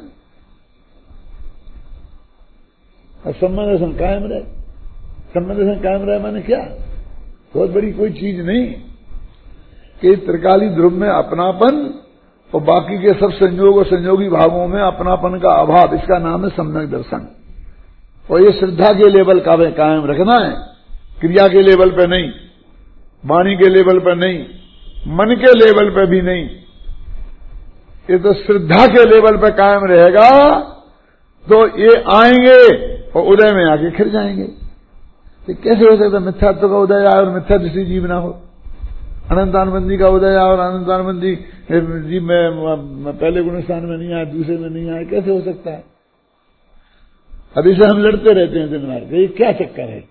और संबंध दर्शन कायम रहे, संबंध दर्शन कायम रहे माने क्या, बहुत बड़ी कोई चीज नहीं कि त्रिकाली ध्रुव में अपनापन और बाकी के सब संयोग और संयोगी भागों में अपनापन का अभाव, इसका नाम है सम्यक दर्शन। और ये श्रद्धा के लेवल का कायम रखना है, क्रिया के लेवल पे नहीं, वाणी के लेवल पे नहीं, मन के लेवल पे भी नहीं। ये तो श्रद्धा के लेवल पे कायम रहेगा तो ये आएंगे और उदय में आके खिर जाएंगे। तो कैसे हो सकता मिथ्यात्व का उदय आए और मिथ्या दृष्टि जीव ना हो, अनंतानुबंधी का उदय आए और अनंतानुबंधी जीव में पहले गुणस्थान में नहीं आए, दूसरे में नहीं आए, कैसे हो सकता है? अभी से हम लड़ते रहते हैं दिन भर, ये क्या चक्कर है?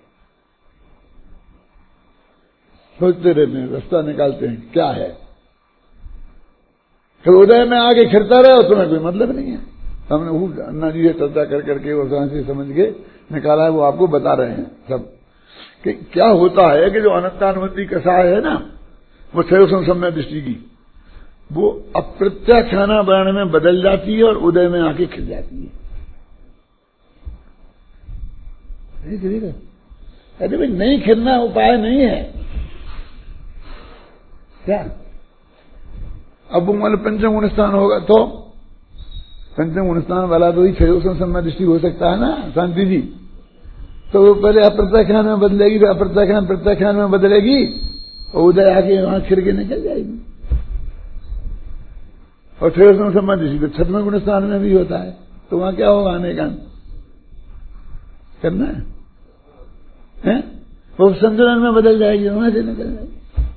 सोचते रहते हैं, रास्ता निकालते हैं, क्या है? फिर उदय में आगे खिरता रहे और तुम्हें कोई मतलब नहीं है। हमने अन्ना जी से चर्चा कर करके और से समझ के निकाला है, वो आपको बता रहे हैं सब कि क्या होता है कि जो अनंतानुबंधी कषाय है ना, वो क्षयोपम सम्यक दृष्टि की, वो अप्रत्याख्याना वर्ण में बदल जाती है और उदय में आके खिल जाती है। अरे भाई नहीं खिलना उपाय नहीं है क्या? अब वो मतलब पंचम गुणस्थान होगा तो पंचम गुणस्थान वाला तो ही क्षयोपम सम्यक दृष्टि हो सकता है ना शांति जी। तो वो पहले अप्रत्याख्यान में बदलेगी, फिर अप्रत्याख्यान प्रत्याख्यान में बदलेगी और उदय आके वहां खिर के निकल जाएगी। और क्षयोपम सम्यक दृष्टि तो छठवें गुणस्थान में भी होता है, तो वहां क्या होगा? आने का करना है? वो संतुलन में बदल जाएगी, वहां से निकल जाएगी।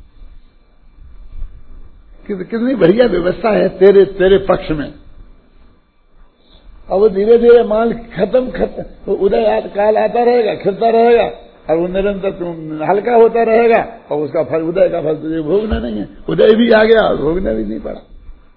कितनी बढ़िया व्यवस्था है तेरे पक्ष में। अब वो धीरे धीरे माल खत्म वो उदय काल आता रहेगा, खिलता रहेगा, और वो निरंतर तुम हल्का होता रहेगा, और उसका फल, उदय का फल तुझे भोगना नहीं है। उदय भी आ गया और भोगना भी नहीं पड़ा।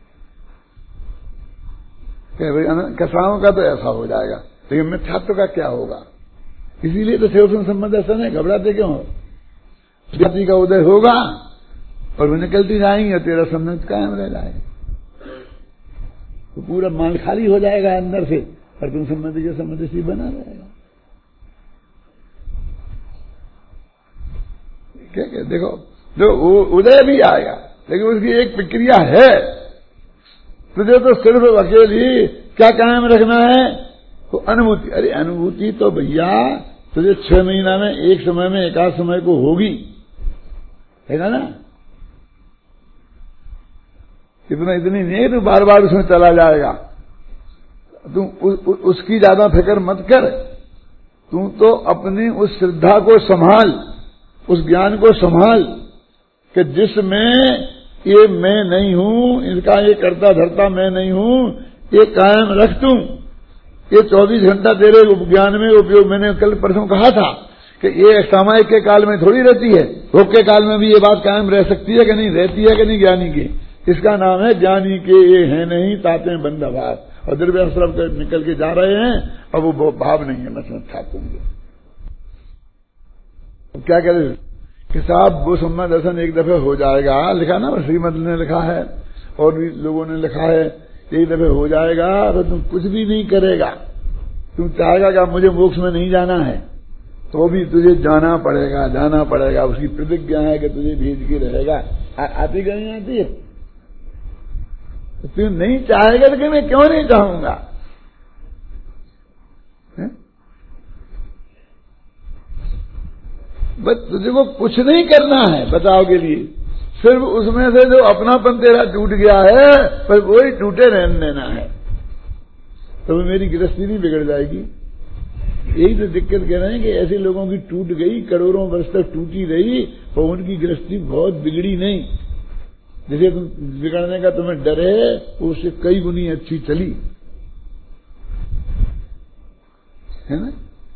कसाओं का तो ऐसा हो जाएगा, लेकिन मिथ्यात्व का क्या होगा? इसीलिए तो सेवसुन संबंध ऐसा नहीं, घबराते क्यों हो? जाति का उदय होगा और वो निकलती जाएंगी और तेरा संबंध कायम रह जाएगा। तो पूरा माल खाली हो जाएगा अंदर से, और तुम संबंध के संबंध से बना रहेगा। क्या देखो, जो उदय भी आएगा, लेकिन उसकी एक प्रक्रिया है। तुझे तो सिर्फ अकेली क्या कायम रखना है? तो अनुभूति। अरे अनुभूति तो भैया तुझे 6 महीना में, एक समय में, एकाध समय को होगी, है ना? इतनी नहीं तू बार बार उसमें चला जाएगा। तू उसकी ज्यादा फिक्र मत कर। तू तो अपनी उस श्रद्धा को संभाल, उस ज्ञान को संभाल कि जिसमें ये मैं नहीं हूं, इनका ये करता धरता मैं नहीं हूं, ये कायम रख तू। ये 24 घंटा तेरे ज्ञान में उपयोग। मैंने कल परसों कहा था कि ये सामायिक के काल में थोड़ी रहती है, भोग के काल में भी ये बात कायम रह सकती है कि नहीं, रहती है कि नहीं ज्ञानी की। इसका नाम है ज्ञानी के ये है नहीं ताते बंद भाव। और द्रव्य तरफ निकल के जा रहे हैं, और वो भाव नहीं है, मतलब ठाकुर क्या कह रहे कि साहब वो सम्मा दर्शन एक दफे हो जाएगा, लिखा ना, श्रीमद ने लिखा है और भी लोगों ने लिखा है, एक दफे हो जाएगा तो तुम कुछ भी नहीं करेगा। तुम चाहेगा कि मुझे मोक्ष में नहीं जाना है, तो भी तुझे जाना पड़ेगा। उसकी प्रतिज्ञा है कि तुझे भेज के रहेगा। आती कि नहीं आती है? तू नहीं चाहेगा तो मैं क्यों नहीं चाहूंगा? बस तुझे को कुछ नहीं करना है बचाव के लिए, सिर्फ उसमें से जो अपनापन तेरा टूट गया है, पर वही टूटे रहने देना है। तो मेरी गृहस्थी नहीं बिगड़ जाएगी। यही तो दिक्कत कह रहे हैं कि ऐसे लोगों की टूट गई, करोड़ों वर्ष तक टूटी रही, और उनकी गृहस्थी बहुत बिगड़ी नहीं। जैसे तुम बिगड़ने का तुम्हें डर है, उससे कई गुनी अच्छी चली, है ना?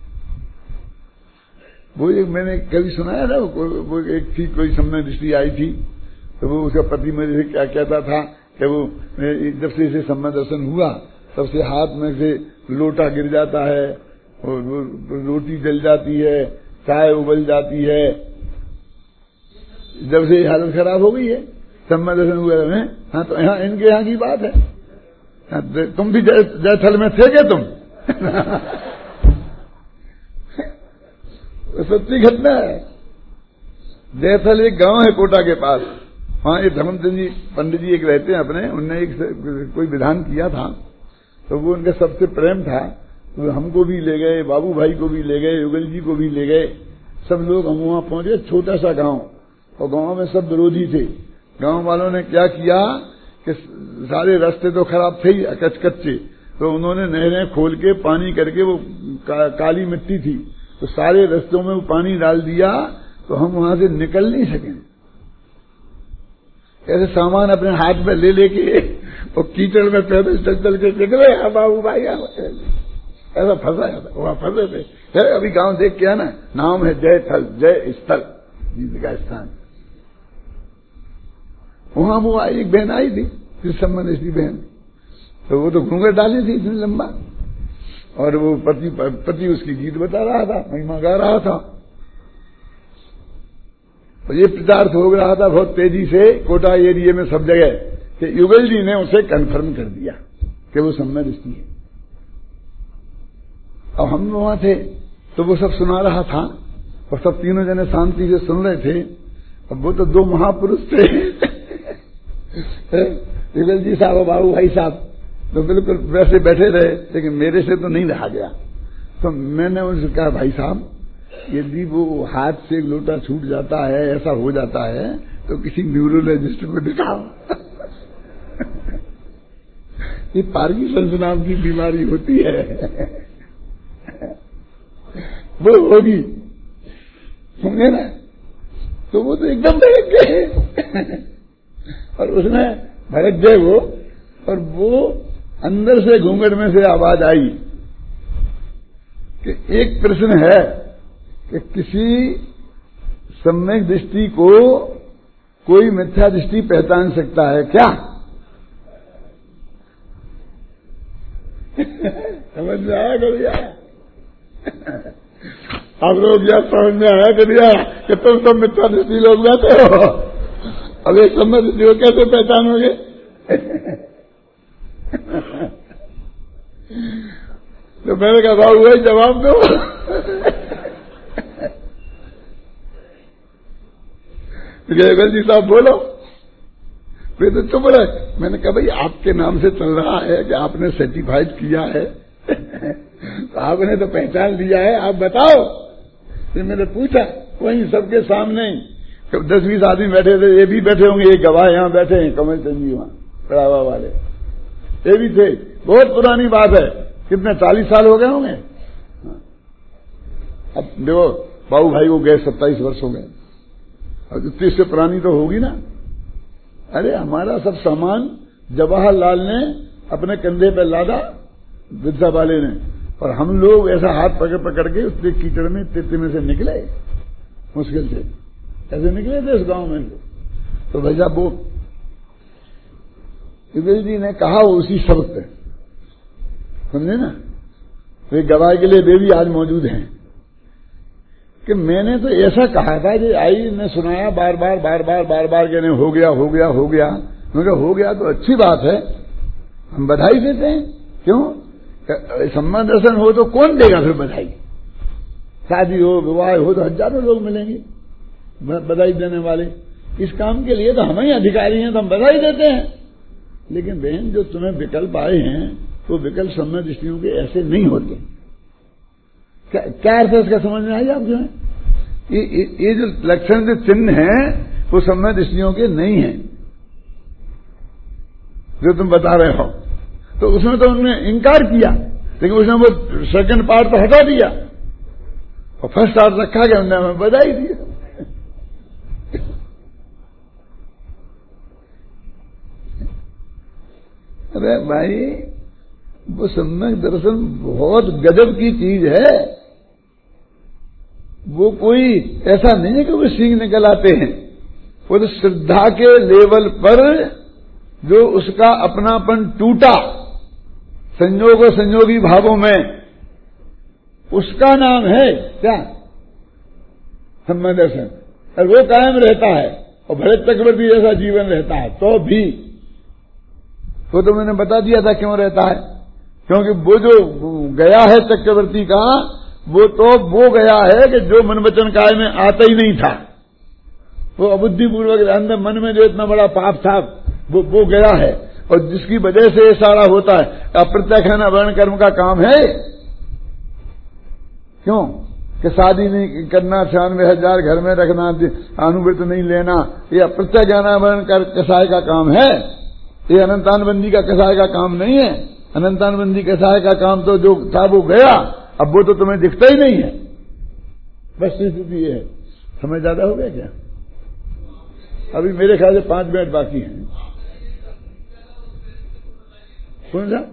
वो एक मैंने कभी सुनाया था, वो एक थी, कोई समय दृष्टि आई थी, तो वो उसका पति मेरे से क्या कहता था कि वो जब से इसे सम्मा दर्शन हुआ तब से हाथ में से लोटा गिर जाता है, और रोटी जल जाती है, चाय उबल जाती है। जब से हालत खराब हो गई है सम्मा दर्शन हुआ है। हाँ, तो यहाँ इनके यहाँ की बात है। तुम भी जयथल में थे क्या तुम? सच्ची घटना है। जयथल एक गांव है कोटा के पास, वहां एक धर्मचंद जी पंडित जी एक रहते हैं अपने, उनने एक कोई विधान किया था, तो वो उनका सबसे प्रेम था। तो हमको भी ले गए, बाबू भाई को भी ले गए, युगल जी को भी ले गए, सब लोग हम वहां पहुंचे। छोटा सा गांव, और गांव में सब विरोधी थे। गांव वालों ने क्या किया कि सारे रास्ते तो खराब थे ही, कच्चे, तो उन्होंने नहरें खोल के पानी करके, वो काली मिट्टी थी, तो सारे रास्तों में वो पानी डाल दिया, तो हम वहां से निकल नहीं सके। ऐसे सामान अपने हाथ में ले लेके और कीचड़ में पैदल चल के निकले, बाबू भाई ऐसा फंसा जाता, वहां फंसे थे। अभी गांव देख के आना, नाम है जयथल, जय स्थल जी का स्थान। वहां वो एक बहन आई थी, जिस संबंध इसकी बहन, तो वो तो घूंघट डाली थी इतनी लंबा, और वो पति उसकी गीत बता रहा था, महिमा गा रहा था। तो ये प्रचार हो रहा था बहुत तेजी से कोटा एरिया में सब जगह, कि युगल जी ने उसे कन्फर्म कर दिया कि वो सम्यक ऋषि है। अब हम वहां थे तो वो सब सुना रहा था, और सब तीनों जने शांति से सुन रहे थे। अब वो तो 2 महापुरुष थे, युगल जी साहब और बाबू भाई साहब, तो बिल्कुल वैसे बैठे रहे, लेकिन मेरे से तो नहीं रहा गया। तो मैंने उनसे कहा, भाई साहब यदि वो हाथ से लोटा छूट जाता है, ऐसा हो जाता है, तो किसी न्यूरोलॉजिस्ट को दिखाओ। ये पार्किंसंस नाम की बीमारी होती है। वो होगी, समझे ना। तो वो तो एकदम भड़क गए और उसमें भड़क गए वो, और वो अंदर से घूंघट में से आवाज आई कि एक प्रश्न है कि किसी सम्यक दृष्टि को कोई मिथ्या दृष्टि पहचान सकता है क्या? समझ में आया करिया? आप लोग यह समझ में आया करिया कि तुम सब मिथ्या दृष्टि लोग बैठे हो, अब एक सम्यक दृष्टि को कैसे पहचानोगे? तो मैंने कहा भाव हुआ जवाब दो। जी साहब बोलो। फिर तो चुप रहे। मैंने कहा भाई आपके नाम से चल रहा है कि आपने सर्टिफाइड किया है, तो आपने तो पहचान लिया है, आप बताओ। फिर मैंने पूछा वहीं सबके सामने 10-20 आदमी बैठे थे, ये भी बैठे होंगे, ये गवाह यहां बैठे हैं, कमल चंद जी वहां पड़ावा वाले, ये भी थे। बहुत पुरानी बात है, कितने 40 साल हो गए होंगे। अब देखो बाबू भाई को गए 27 वर्ष हो गए, अब इतनी से पुरानी तो होगी ना। अरे हमारा सब सामान जवाहरलाल ने अपने कंधे पर लादा, विद्या वाले ने, और हम लोग ऐसा हाथ पकड़ पकड़ के उसके कीचड़ में तिरते में से निकले, मुश्किल से ऐसे निकले थे इस गांव में। तो भैया वो इबिल जी ने कहा उसी शब्द, समझे ना। तो गवाह के लिए वे भी आज मौजूद हैं कि मैंने तो ऐसा कहा था, जो आई ने सुनाया बार बार कहने हो गया हो गया हो गया। मैंने कहा हो गया तो अच्छी बात है, हम बधाई देते हैं। क्यों? सम्मान दर्शन हो तो कौन देगा फिर बधाई? शादी हो विवाह हो तो हजारों लोग मिलेंगे बधाई देने वाले। इस काम के लिए तो हम ही अधिकारी हैं, तो हम बधाई देते हैं। लेकिन बहन जो तुम्हें विकल्प आए हैं तो विकल्प सम्मान दृष्टियों के ऐसे नहीं होते। क्या अर्थ है इसका समझ में आई आपको? ये जो लक्षण जो चिन्ह हैं वो सम्मान दृष्टियों के नहीं हैं जो तुम बता रहे हो। तो उसमें तो उन्होंने इंकार किया, लेकिन उसने वो सेकंड पार्ट तो हटा दिया और फर्स्ट पार्ट रखा गया, उन्होंने हमें बधाई दी। अरे भाई वो सम्यक दर्शन बहुत गजब की चीज है। वो कोई ऐसा नहीं है कि वो सींग निकल आते हैं, वो तो श्रद्धा के लेवल पर जो उसका अपनापन टूटा संयोग और संयोगी भावों में, उसका नाम है क्या? सम्यक दर्शन। और वो कायम रहता है और भरत चक्रवर्ती जैसा जीवन रहता है तो भी। तो मैंने बता दिया था क्यों रहता है, क्योंकि वो जो गया है चक्रवर्ती का, वो गया है कि जो मन वचन काय में आता ही नहीं था, वो अबुद्धिपूर्वक अंदर मन में जो इतना बड़ा पाप था वो गया है, और जिसकी वजह से ये सारा होता है। अप्रत्यक्ष है ना वर्ण कर्म का काम है। क्यों कि शादी नहीं करना, 96,000 घर में रखना, अनुव्रत नहीं लेना, ये अप्रत्यक्ष है ना वर्ण कसाय का काम है। ये अनंतानबंदी का कसाय का काम नहीं है। अनंतानबंदी कसाय का काम तो जो था वो गया, अब वो तो तुम्हें दिखता ही नहीं है। बस स्थिति ये है। समय ज्यादा हो गया क्या? अभी मेरे ख्याल से 5 मिनट बाकी हैं। कौन सा?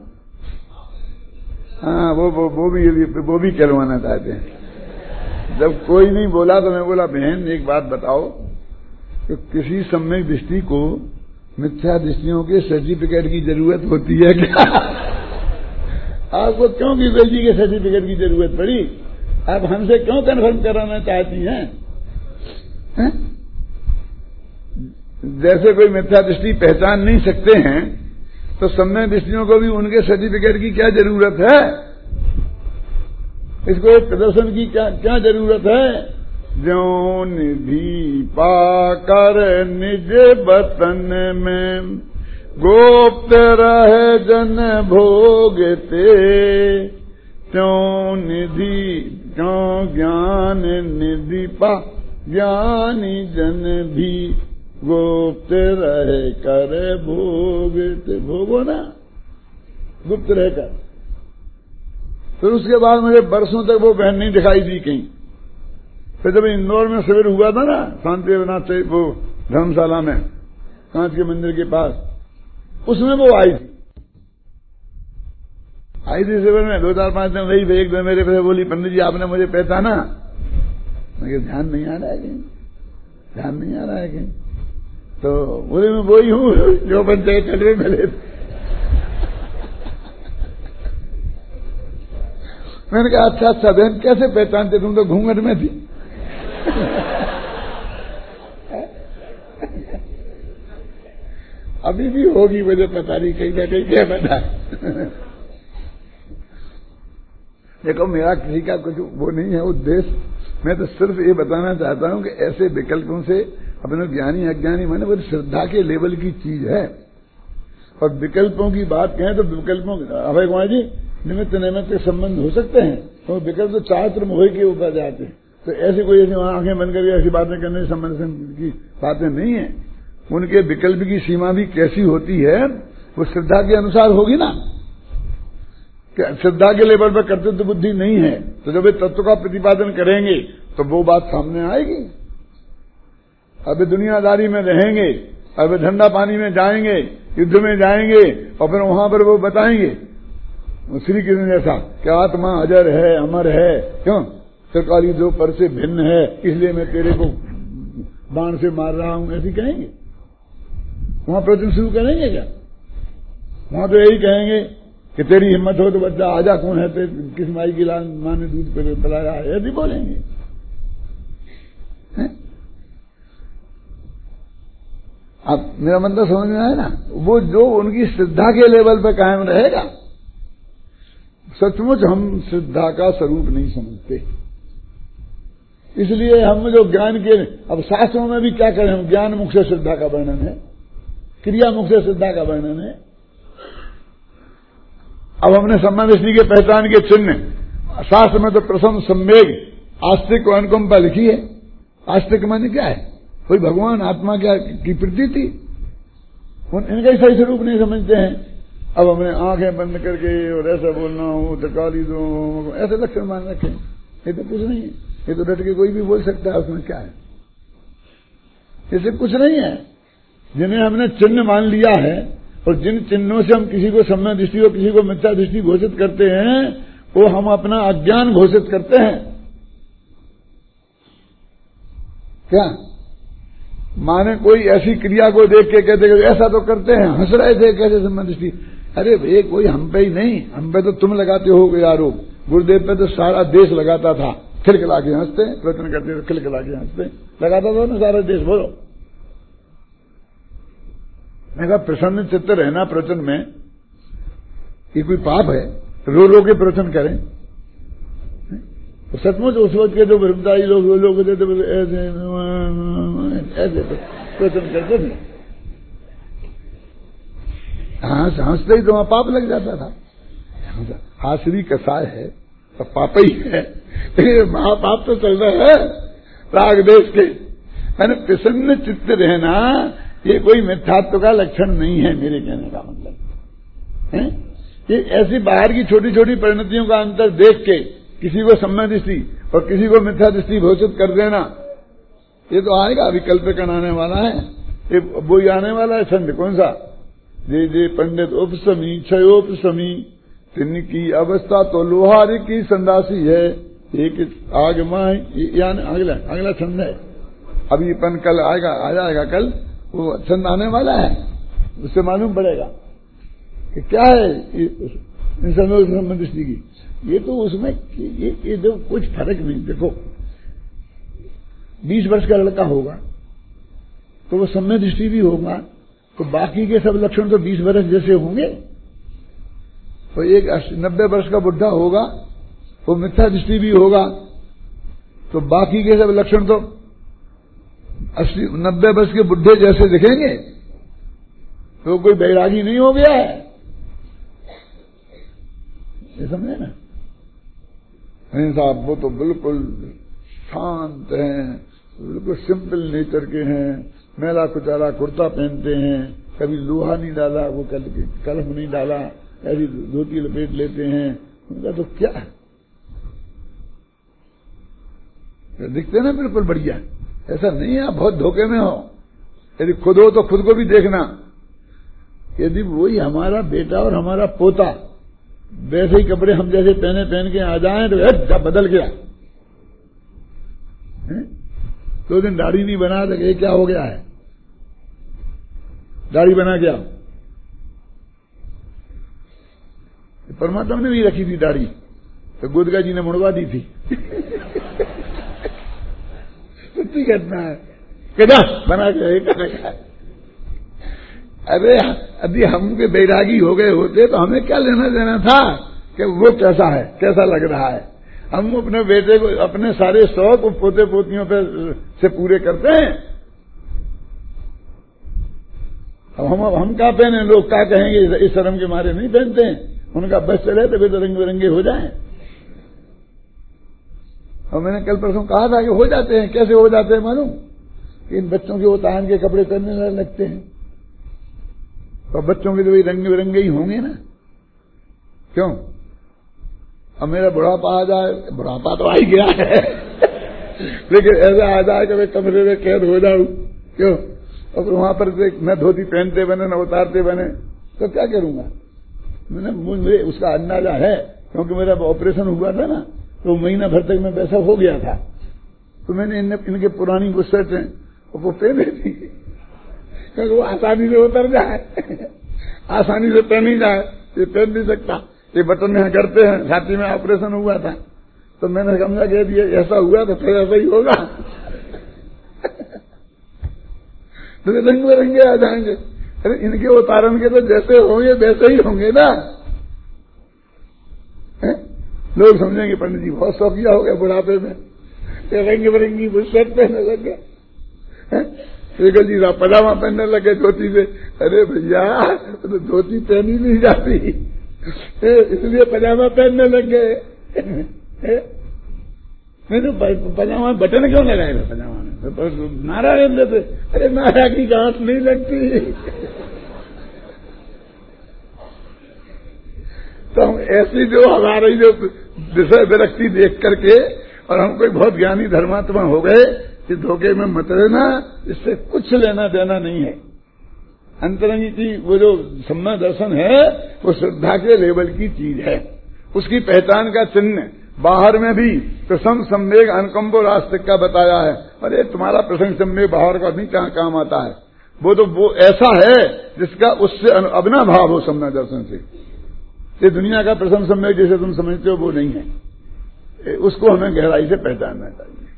हाँ वो भी करवाना चाहते हैं। जब कोई नहीं बोला तो मैं बोला बहन एक बात बताओ कि किसी सम्यक दृष्टि को मिथ्या दृष्टियों के सर्टिफिकेट की जरूरत होती है क्या? आपको क्यों विवेक जी के सर्टिफिकेट की जरूरत पड़ी? आप हमसे क्यों कन्फर्म कराना चाहती हैं? जैसे कोई मिथ्या दृष्टि पहचान नहीं सकते हैं तो सम्यक दृष्टियों को भी उनके सर्टिफिकेट की क्या जरूरत है? इसको प्रदर्शन की क्या जरूरत है? ज्यों निधि पाकर निज बतन में गोप्त रहे जन भोगते, त्यों निधि त्यों ज्ञान निधि पा ज्ञानी जन भी गुप्त रहे कर भोगते। भोगो ना गुप्त रहकर। फिर उसके बाद मुझे बरसों तक वो बहन नहीं दिखाई दी कहीं। फिर जब इंदौर में शिविर हुआ था ना शांतिनाथ से वो धर्मशाला में कांच के मंदिर के पास, उसमें वो आई थी शिविर में 2-4-5 दिन रही। एक दिन मेरे पे बोली, पंडित जी आपने मुझे पहचाना? मैं ध्यान नहीं आ रहा है कहीं, ध्यान नहीं आ रहा है कहीं। तो बोले मैं वही हूँ जो पंचायत चलवे मिले। मैंने कहा अच्छा बहन कैसे पहचानते, तुम तो घूंघट में थी। अभी भी होगी, मुझे पता नहीं, कहीं ना कहीं क्या पता। देखो मेरा किसी का कुछ वो नहीं है उद्देश्य, मैं तो सिर्फ ये बताना चाहता हूं कि ऐसे विकल्पों से अपने ज्ञानी अज्ञानी माने वो श्रद्धा के लेवल की चीज है। और विकल्पों की बात कहें तो विकल्पों, अभय कुमार जी, निमित्त निमित्त के संबंध हो सकते हैं, तो विकल्प तो चात्र मोह के ऊपर जाते हैं। तो ऐसी कोई ऐसी आंखें बंद करके ऐसी बातें करने संबंध की बातें नहीं है। उनके विकल्प की सीमा भी कैसी होती है, वो श्रद्धा के अनुसार होगी ना। श्रद्धा के लेवल पर कर्तव्य बुद्धि नहीं है, तो जब वे तत्व का प्रतिपादन करेंगे तो वो बात सामने आएगी। अब दुनियादारी में रहेंगे, अब ठंडा पानी में जाएंगे, युद्ध में जाएंगे, और फिर वहां पर वो बताएंगे श्री कृष्ण जैसा कि आत्मा अजर है, अमर है, क्यों सरकारी जो पर से भिन्न है, इसलिए मैं तेरे को बाण से मार रहा हूं, ऐसी कहेंगे? वहां प्रवचन शुरू करेंगे क्या? वहां तो यही कहेंगे कि तेरी हिम्मत हो तो बच्चा आजा, कौन है किस माई की लाल मां ने दूध पिलाया है, ऐसी बोलेंगे। अब मेरा मतलब समझ में आया ना? वो जो उनकी श्रद्धा के लेवल पर कायम रहेगा। सचमुच हम श्रद्धा का स्वरूप नहीं समझते, इसलिए हम जो ज्ञान के, अब शास्त्रों में भी क्या करें हम, ज्ञान मुख से श्रद्धा का वर्णन है, क्रिया मुख से श्रद्धा का वर्णन है। अब हमने सम्मानिष्टि के पहचान के चिन्ह, शास्त्र में तो प्रसन्न सम्वेग आस्तिक और अनुकंपा लिखी है। आस्तिक माने क्या है? कोई भगवान आत्मा क्या की प्रतीति थी, इनका ही सही स्वरूप नहीं समझते हैं। अब हमने आंखें बंद करके और ऐसा बोलना हो, तकाली दो, ऐसे लक्षण मान रखे। ये तो कुछ नहीं है, ये तो डट के कोई भी बोल सकता है, उसमें क्या है? इससे कुछ नहीं है। जिन्हें हमने चिन्ह मान लिया है और जिन चिन्हों से हम किसी को सम्यक दृष्टि और किसी को मिथ्या दृष्टि घोषित करते हैं, वो हम अपना अज्ञान घोषित करते हैं। क्या माने कोई ऐसी क्रिया को देख के कहते ऐसा तो करते हैं, हंस रहे थे कैसे सम्यक दृष्टि? अरे भाई कोई हम पे ही नहीं, हम पे तो तुम लगाते हो आरोप। गुरुदेव पे तो सारा देश लगाता था, खिलखिला के हंसते, प्रवचन करते थे खिलखिला के हंसते, लगाता था ना सारा देश। बोलो, मैं कहा प्रसन्न चित्त रहना प्रवचन में ये कोई पाप है? रो रो के प्रवचन करें? तो सचमुच उस वक्त के जो ब्रह्मचारी लोग ऐसे प्रवचन करते थे, हंसते ही तो वहां पाप लग जाता था। हासरी कसाय है तो पाप ही है, महापाप तो चल रहा है राग देश के। मैंने प्रसन्न चित्त रहना ये कोई मिथ्यात्व का लक्षण नहीं है, मेरे कहने का मतलब है। ये ऐसी बाहर की छोटी छोटी परिणतियों का अंतर देख के किसी को सम्यक दृष्टि और किसी को मिथ्या दृष्टि घोषित कर देना, ये तो आएगा, विकल्पकन आने वाला है, ये वो ही आने वाला है। छंद कौन सा? जे जे पंडित उपसमी क्षयोपसमी, तिनकी अवस्था तो लोहार की संदासी है, एक आगमा अगला छंद है। अभी पन कल आएगा, आ जाएगा कल, वो छंद आने वाला है, उससे मालूम पड़ेगा कि क्या है इन समय दृष्टि की। ये तो उसमें ये जो कुछ फर्क नहीं। देखो 20 वर्ष का लड़का होगा तो वो सम्यक दृष्टि भी होगा, तो बाकी के सब लक्षण तो 20 वर्ष जैसे होंगे। तो एक 90 वर्ष का बुढ़ा होगा वो मिथ्या दृष्टि भी होगा, तो बाकी के सब लक्षण तो 80-90 वर्ष के बुढ़े जैसे दिखेंगे। तो कोई बैरागी नहीं हो गया है, ये समझे ना? नहीं साहब, वो तो बिल्कुल शांत हैं, बिल्कुल सिंपल नेचर के हैं, मेला कुचाला कुर्ता पहनते हैं, कभी लोहा नहीं डाला, वो कलफ नहीं डाला, ऐसी धोती लपेट लेते हैं, उनका तो क्या है, दिखते ना बिल्कुल बढ़िया, ऐसा नहीं है। आप बहुत धोखे में हो। यदि खुद हो तो खुद को भी देखना। यदि वही हमारा बेटा और हमारा पोता वैसे ही कपड़े हम जैसे पहन के आ जाएं तो बदल गया। 2 दिन दाढ़ी नहीं बना तो ये क्या हो गया है, दाढ़ी बना गया। परमात्मा ने भी रखी थी दाढ़ी, तो गुदगा जी ने मुड़वा दी थी। सच्ची घटना है। क्या बना के अरे यदि हम के बैरागी हो गए होते तो हमें क्या लेना देना था कि वो कैसा है, कैसा लग रहा है। हम अपने बेटे को अपने सारे शौक पोते पोतियों पे से पूरे करते हैं। अब हम क्या पहने, लोग क्या कहेंगे, इस शर्म के मारे नहीं पहनते हैं। उनका बस चले तो वे तो रंग बिरंगे हो जाएं। और मैंने कल परसों कहा था कि हो जाते हैं। कैसे हो जाते हैं मालूम? इन बच्चों के वो तान के कपड़े पहनने लगते हैं, तो बच्चों के तो वही रंग बिरंगे ही होंगे ना। क्यों? अब मेरा बुढ़ापा आ जाए, बुढ़ापा तो आ ही गया है लेकिन ऐसा आ जाए कि मैं कमरे में कैद हो जाऊं, क्यों? और वहां पर न धोती पहनते बने न उतारते बने तो क्या करूंगा? मुझे उसका अंदाजा है, क्योंकि मेरा ऑपरेशन हुआ था ना, तो महीना भर तक मैं वैसा हो गया था। तो मैंने इनके पुरानी बुशर्टें वो पहने थी, क्योंकि वो आसानी से उतर जाए आसानी से पहन ही जाए। ये पहन नहीं सकता, ये बटन यहां करते हैं। छाती में ऑपरेशन हुआ था, तो मैंने समझा कि ये ऐसा हुआ तो फिर ऐसा ही होगा तो रंग बिरंगे आ जाएंगे। अरे इनके उतारण के तो जैसे होंगे वैसे ही होंगे ना। लोग समझेंगे पंडित जी बहुत शौकिया हो गया बुढ़ापे में, रंग बिरंगी बुशर्ट पहनने लग गए, शेखर जी पजामा पहनने लगे धोती से। अरे भैया तो धोती पहनी नहीं जाती, इसलिए पजामा पहनने लग गए। नहीं तो पजामा बटन क्यों लगाए थे पजामा में? नारा रहते थे। अरे नारा की गांठ नहीं लगती तो हम ऐसी जो हमारी जो विषय विरक्ति देख करके और हम कोई बहुत ज्ञानी धर्मात्मा हो गए कि धोखे में मत रहना, इससे कुछ लेना देना नहीं है। अंतरंगी की वो जो सम्मा दर्शन है वो श्रद्धा के लेवल की चीज है, उसकी पहचान का चिन्ह। बाहर में भी प्रसंग सम्वेग अनुकंपो रास्तिक का बताया है। अरे तुम्हारा प्रसंग सम्वेग बाहर का नहीं कहाँ काम आता है। वो ऐसा है जिसका उससे अभिन्न भाव हो सम्मा दर्शन से। ये दुनिया का प्रसंग सम्वेग जैसे तुम समझते हो वो नहीं है, उसको हमें गहराई से पहचानना चाहिए।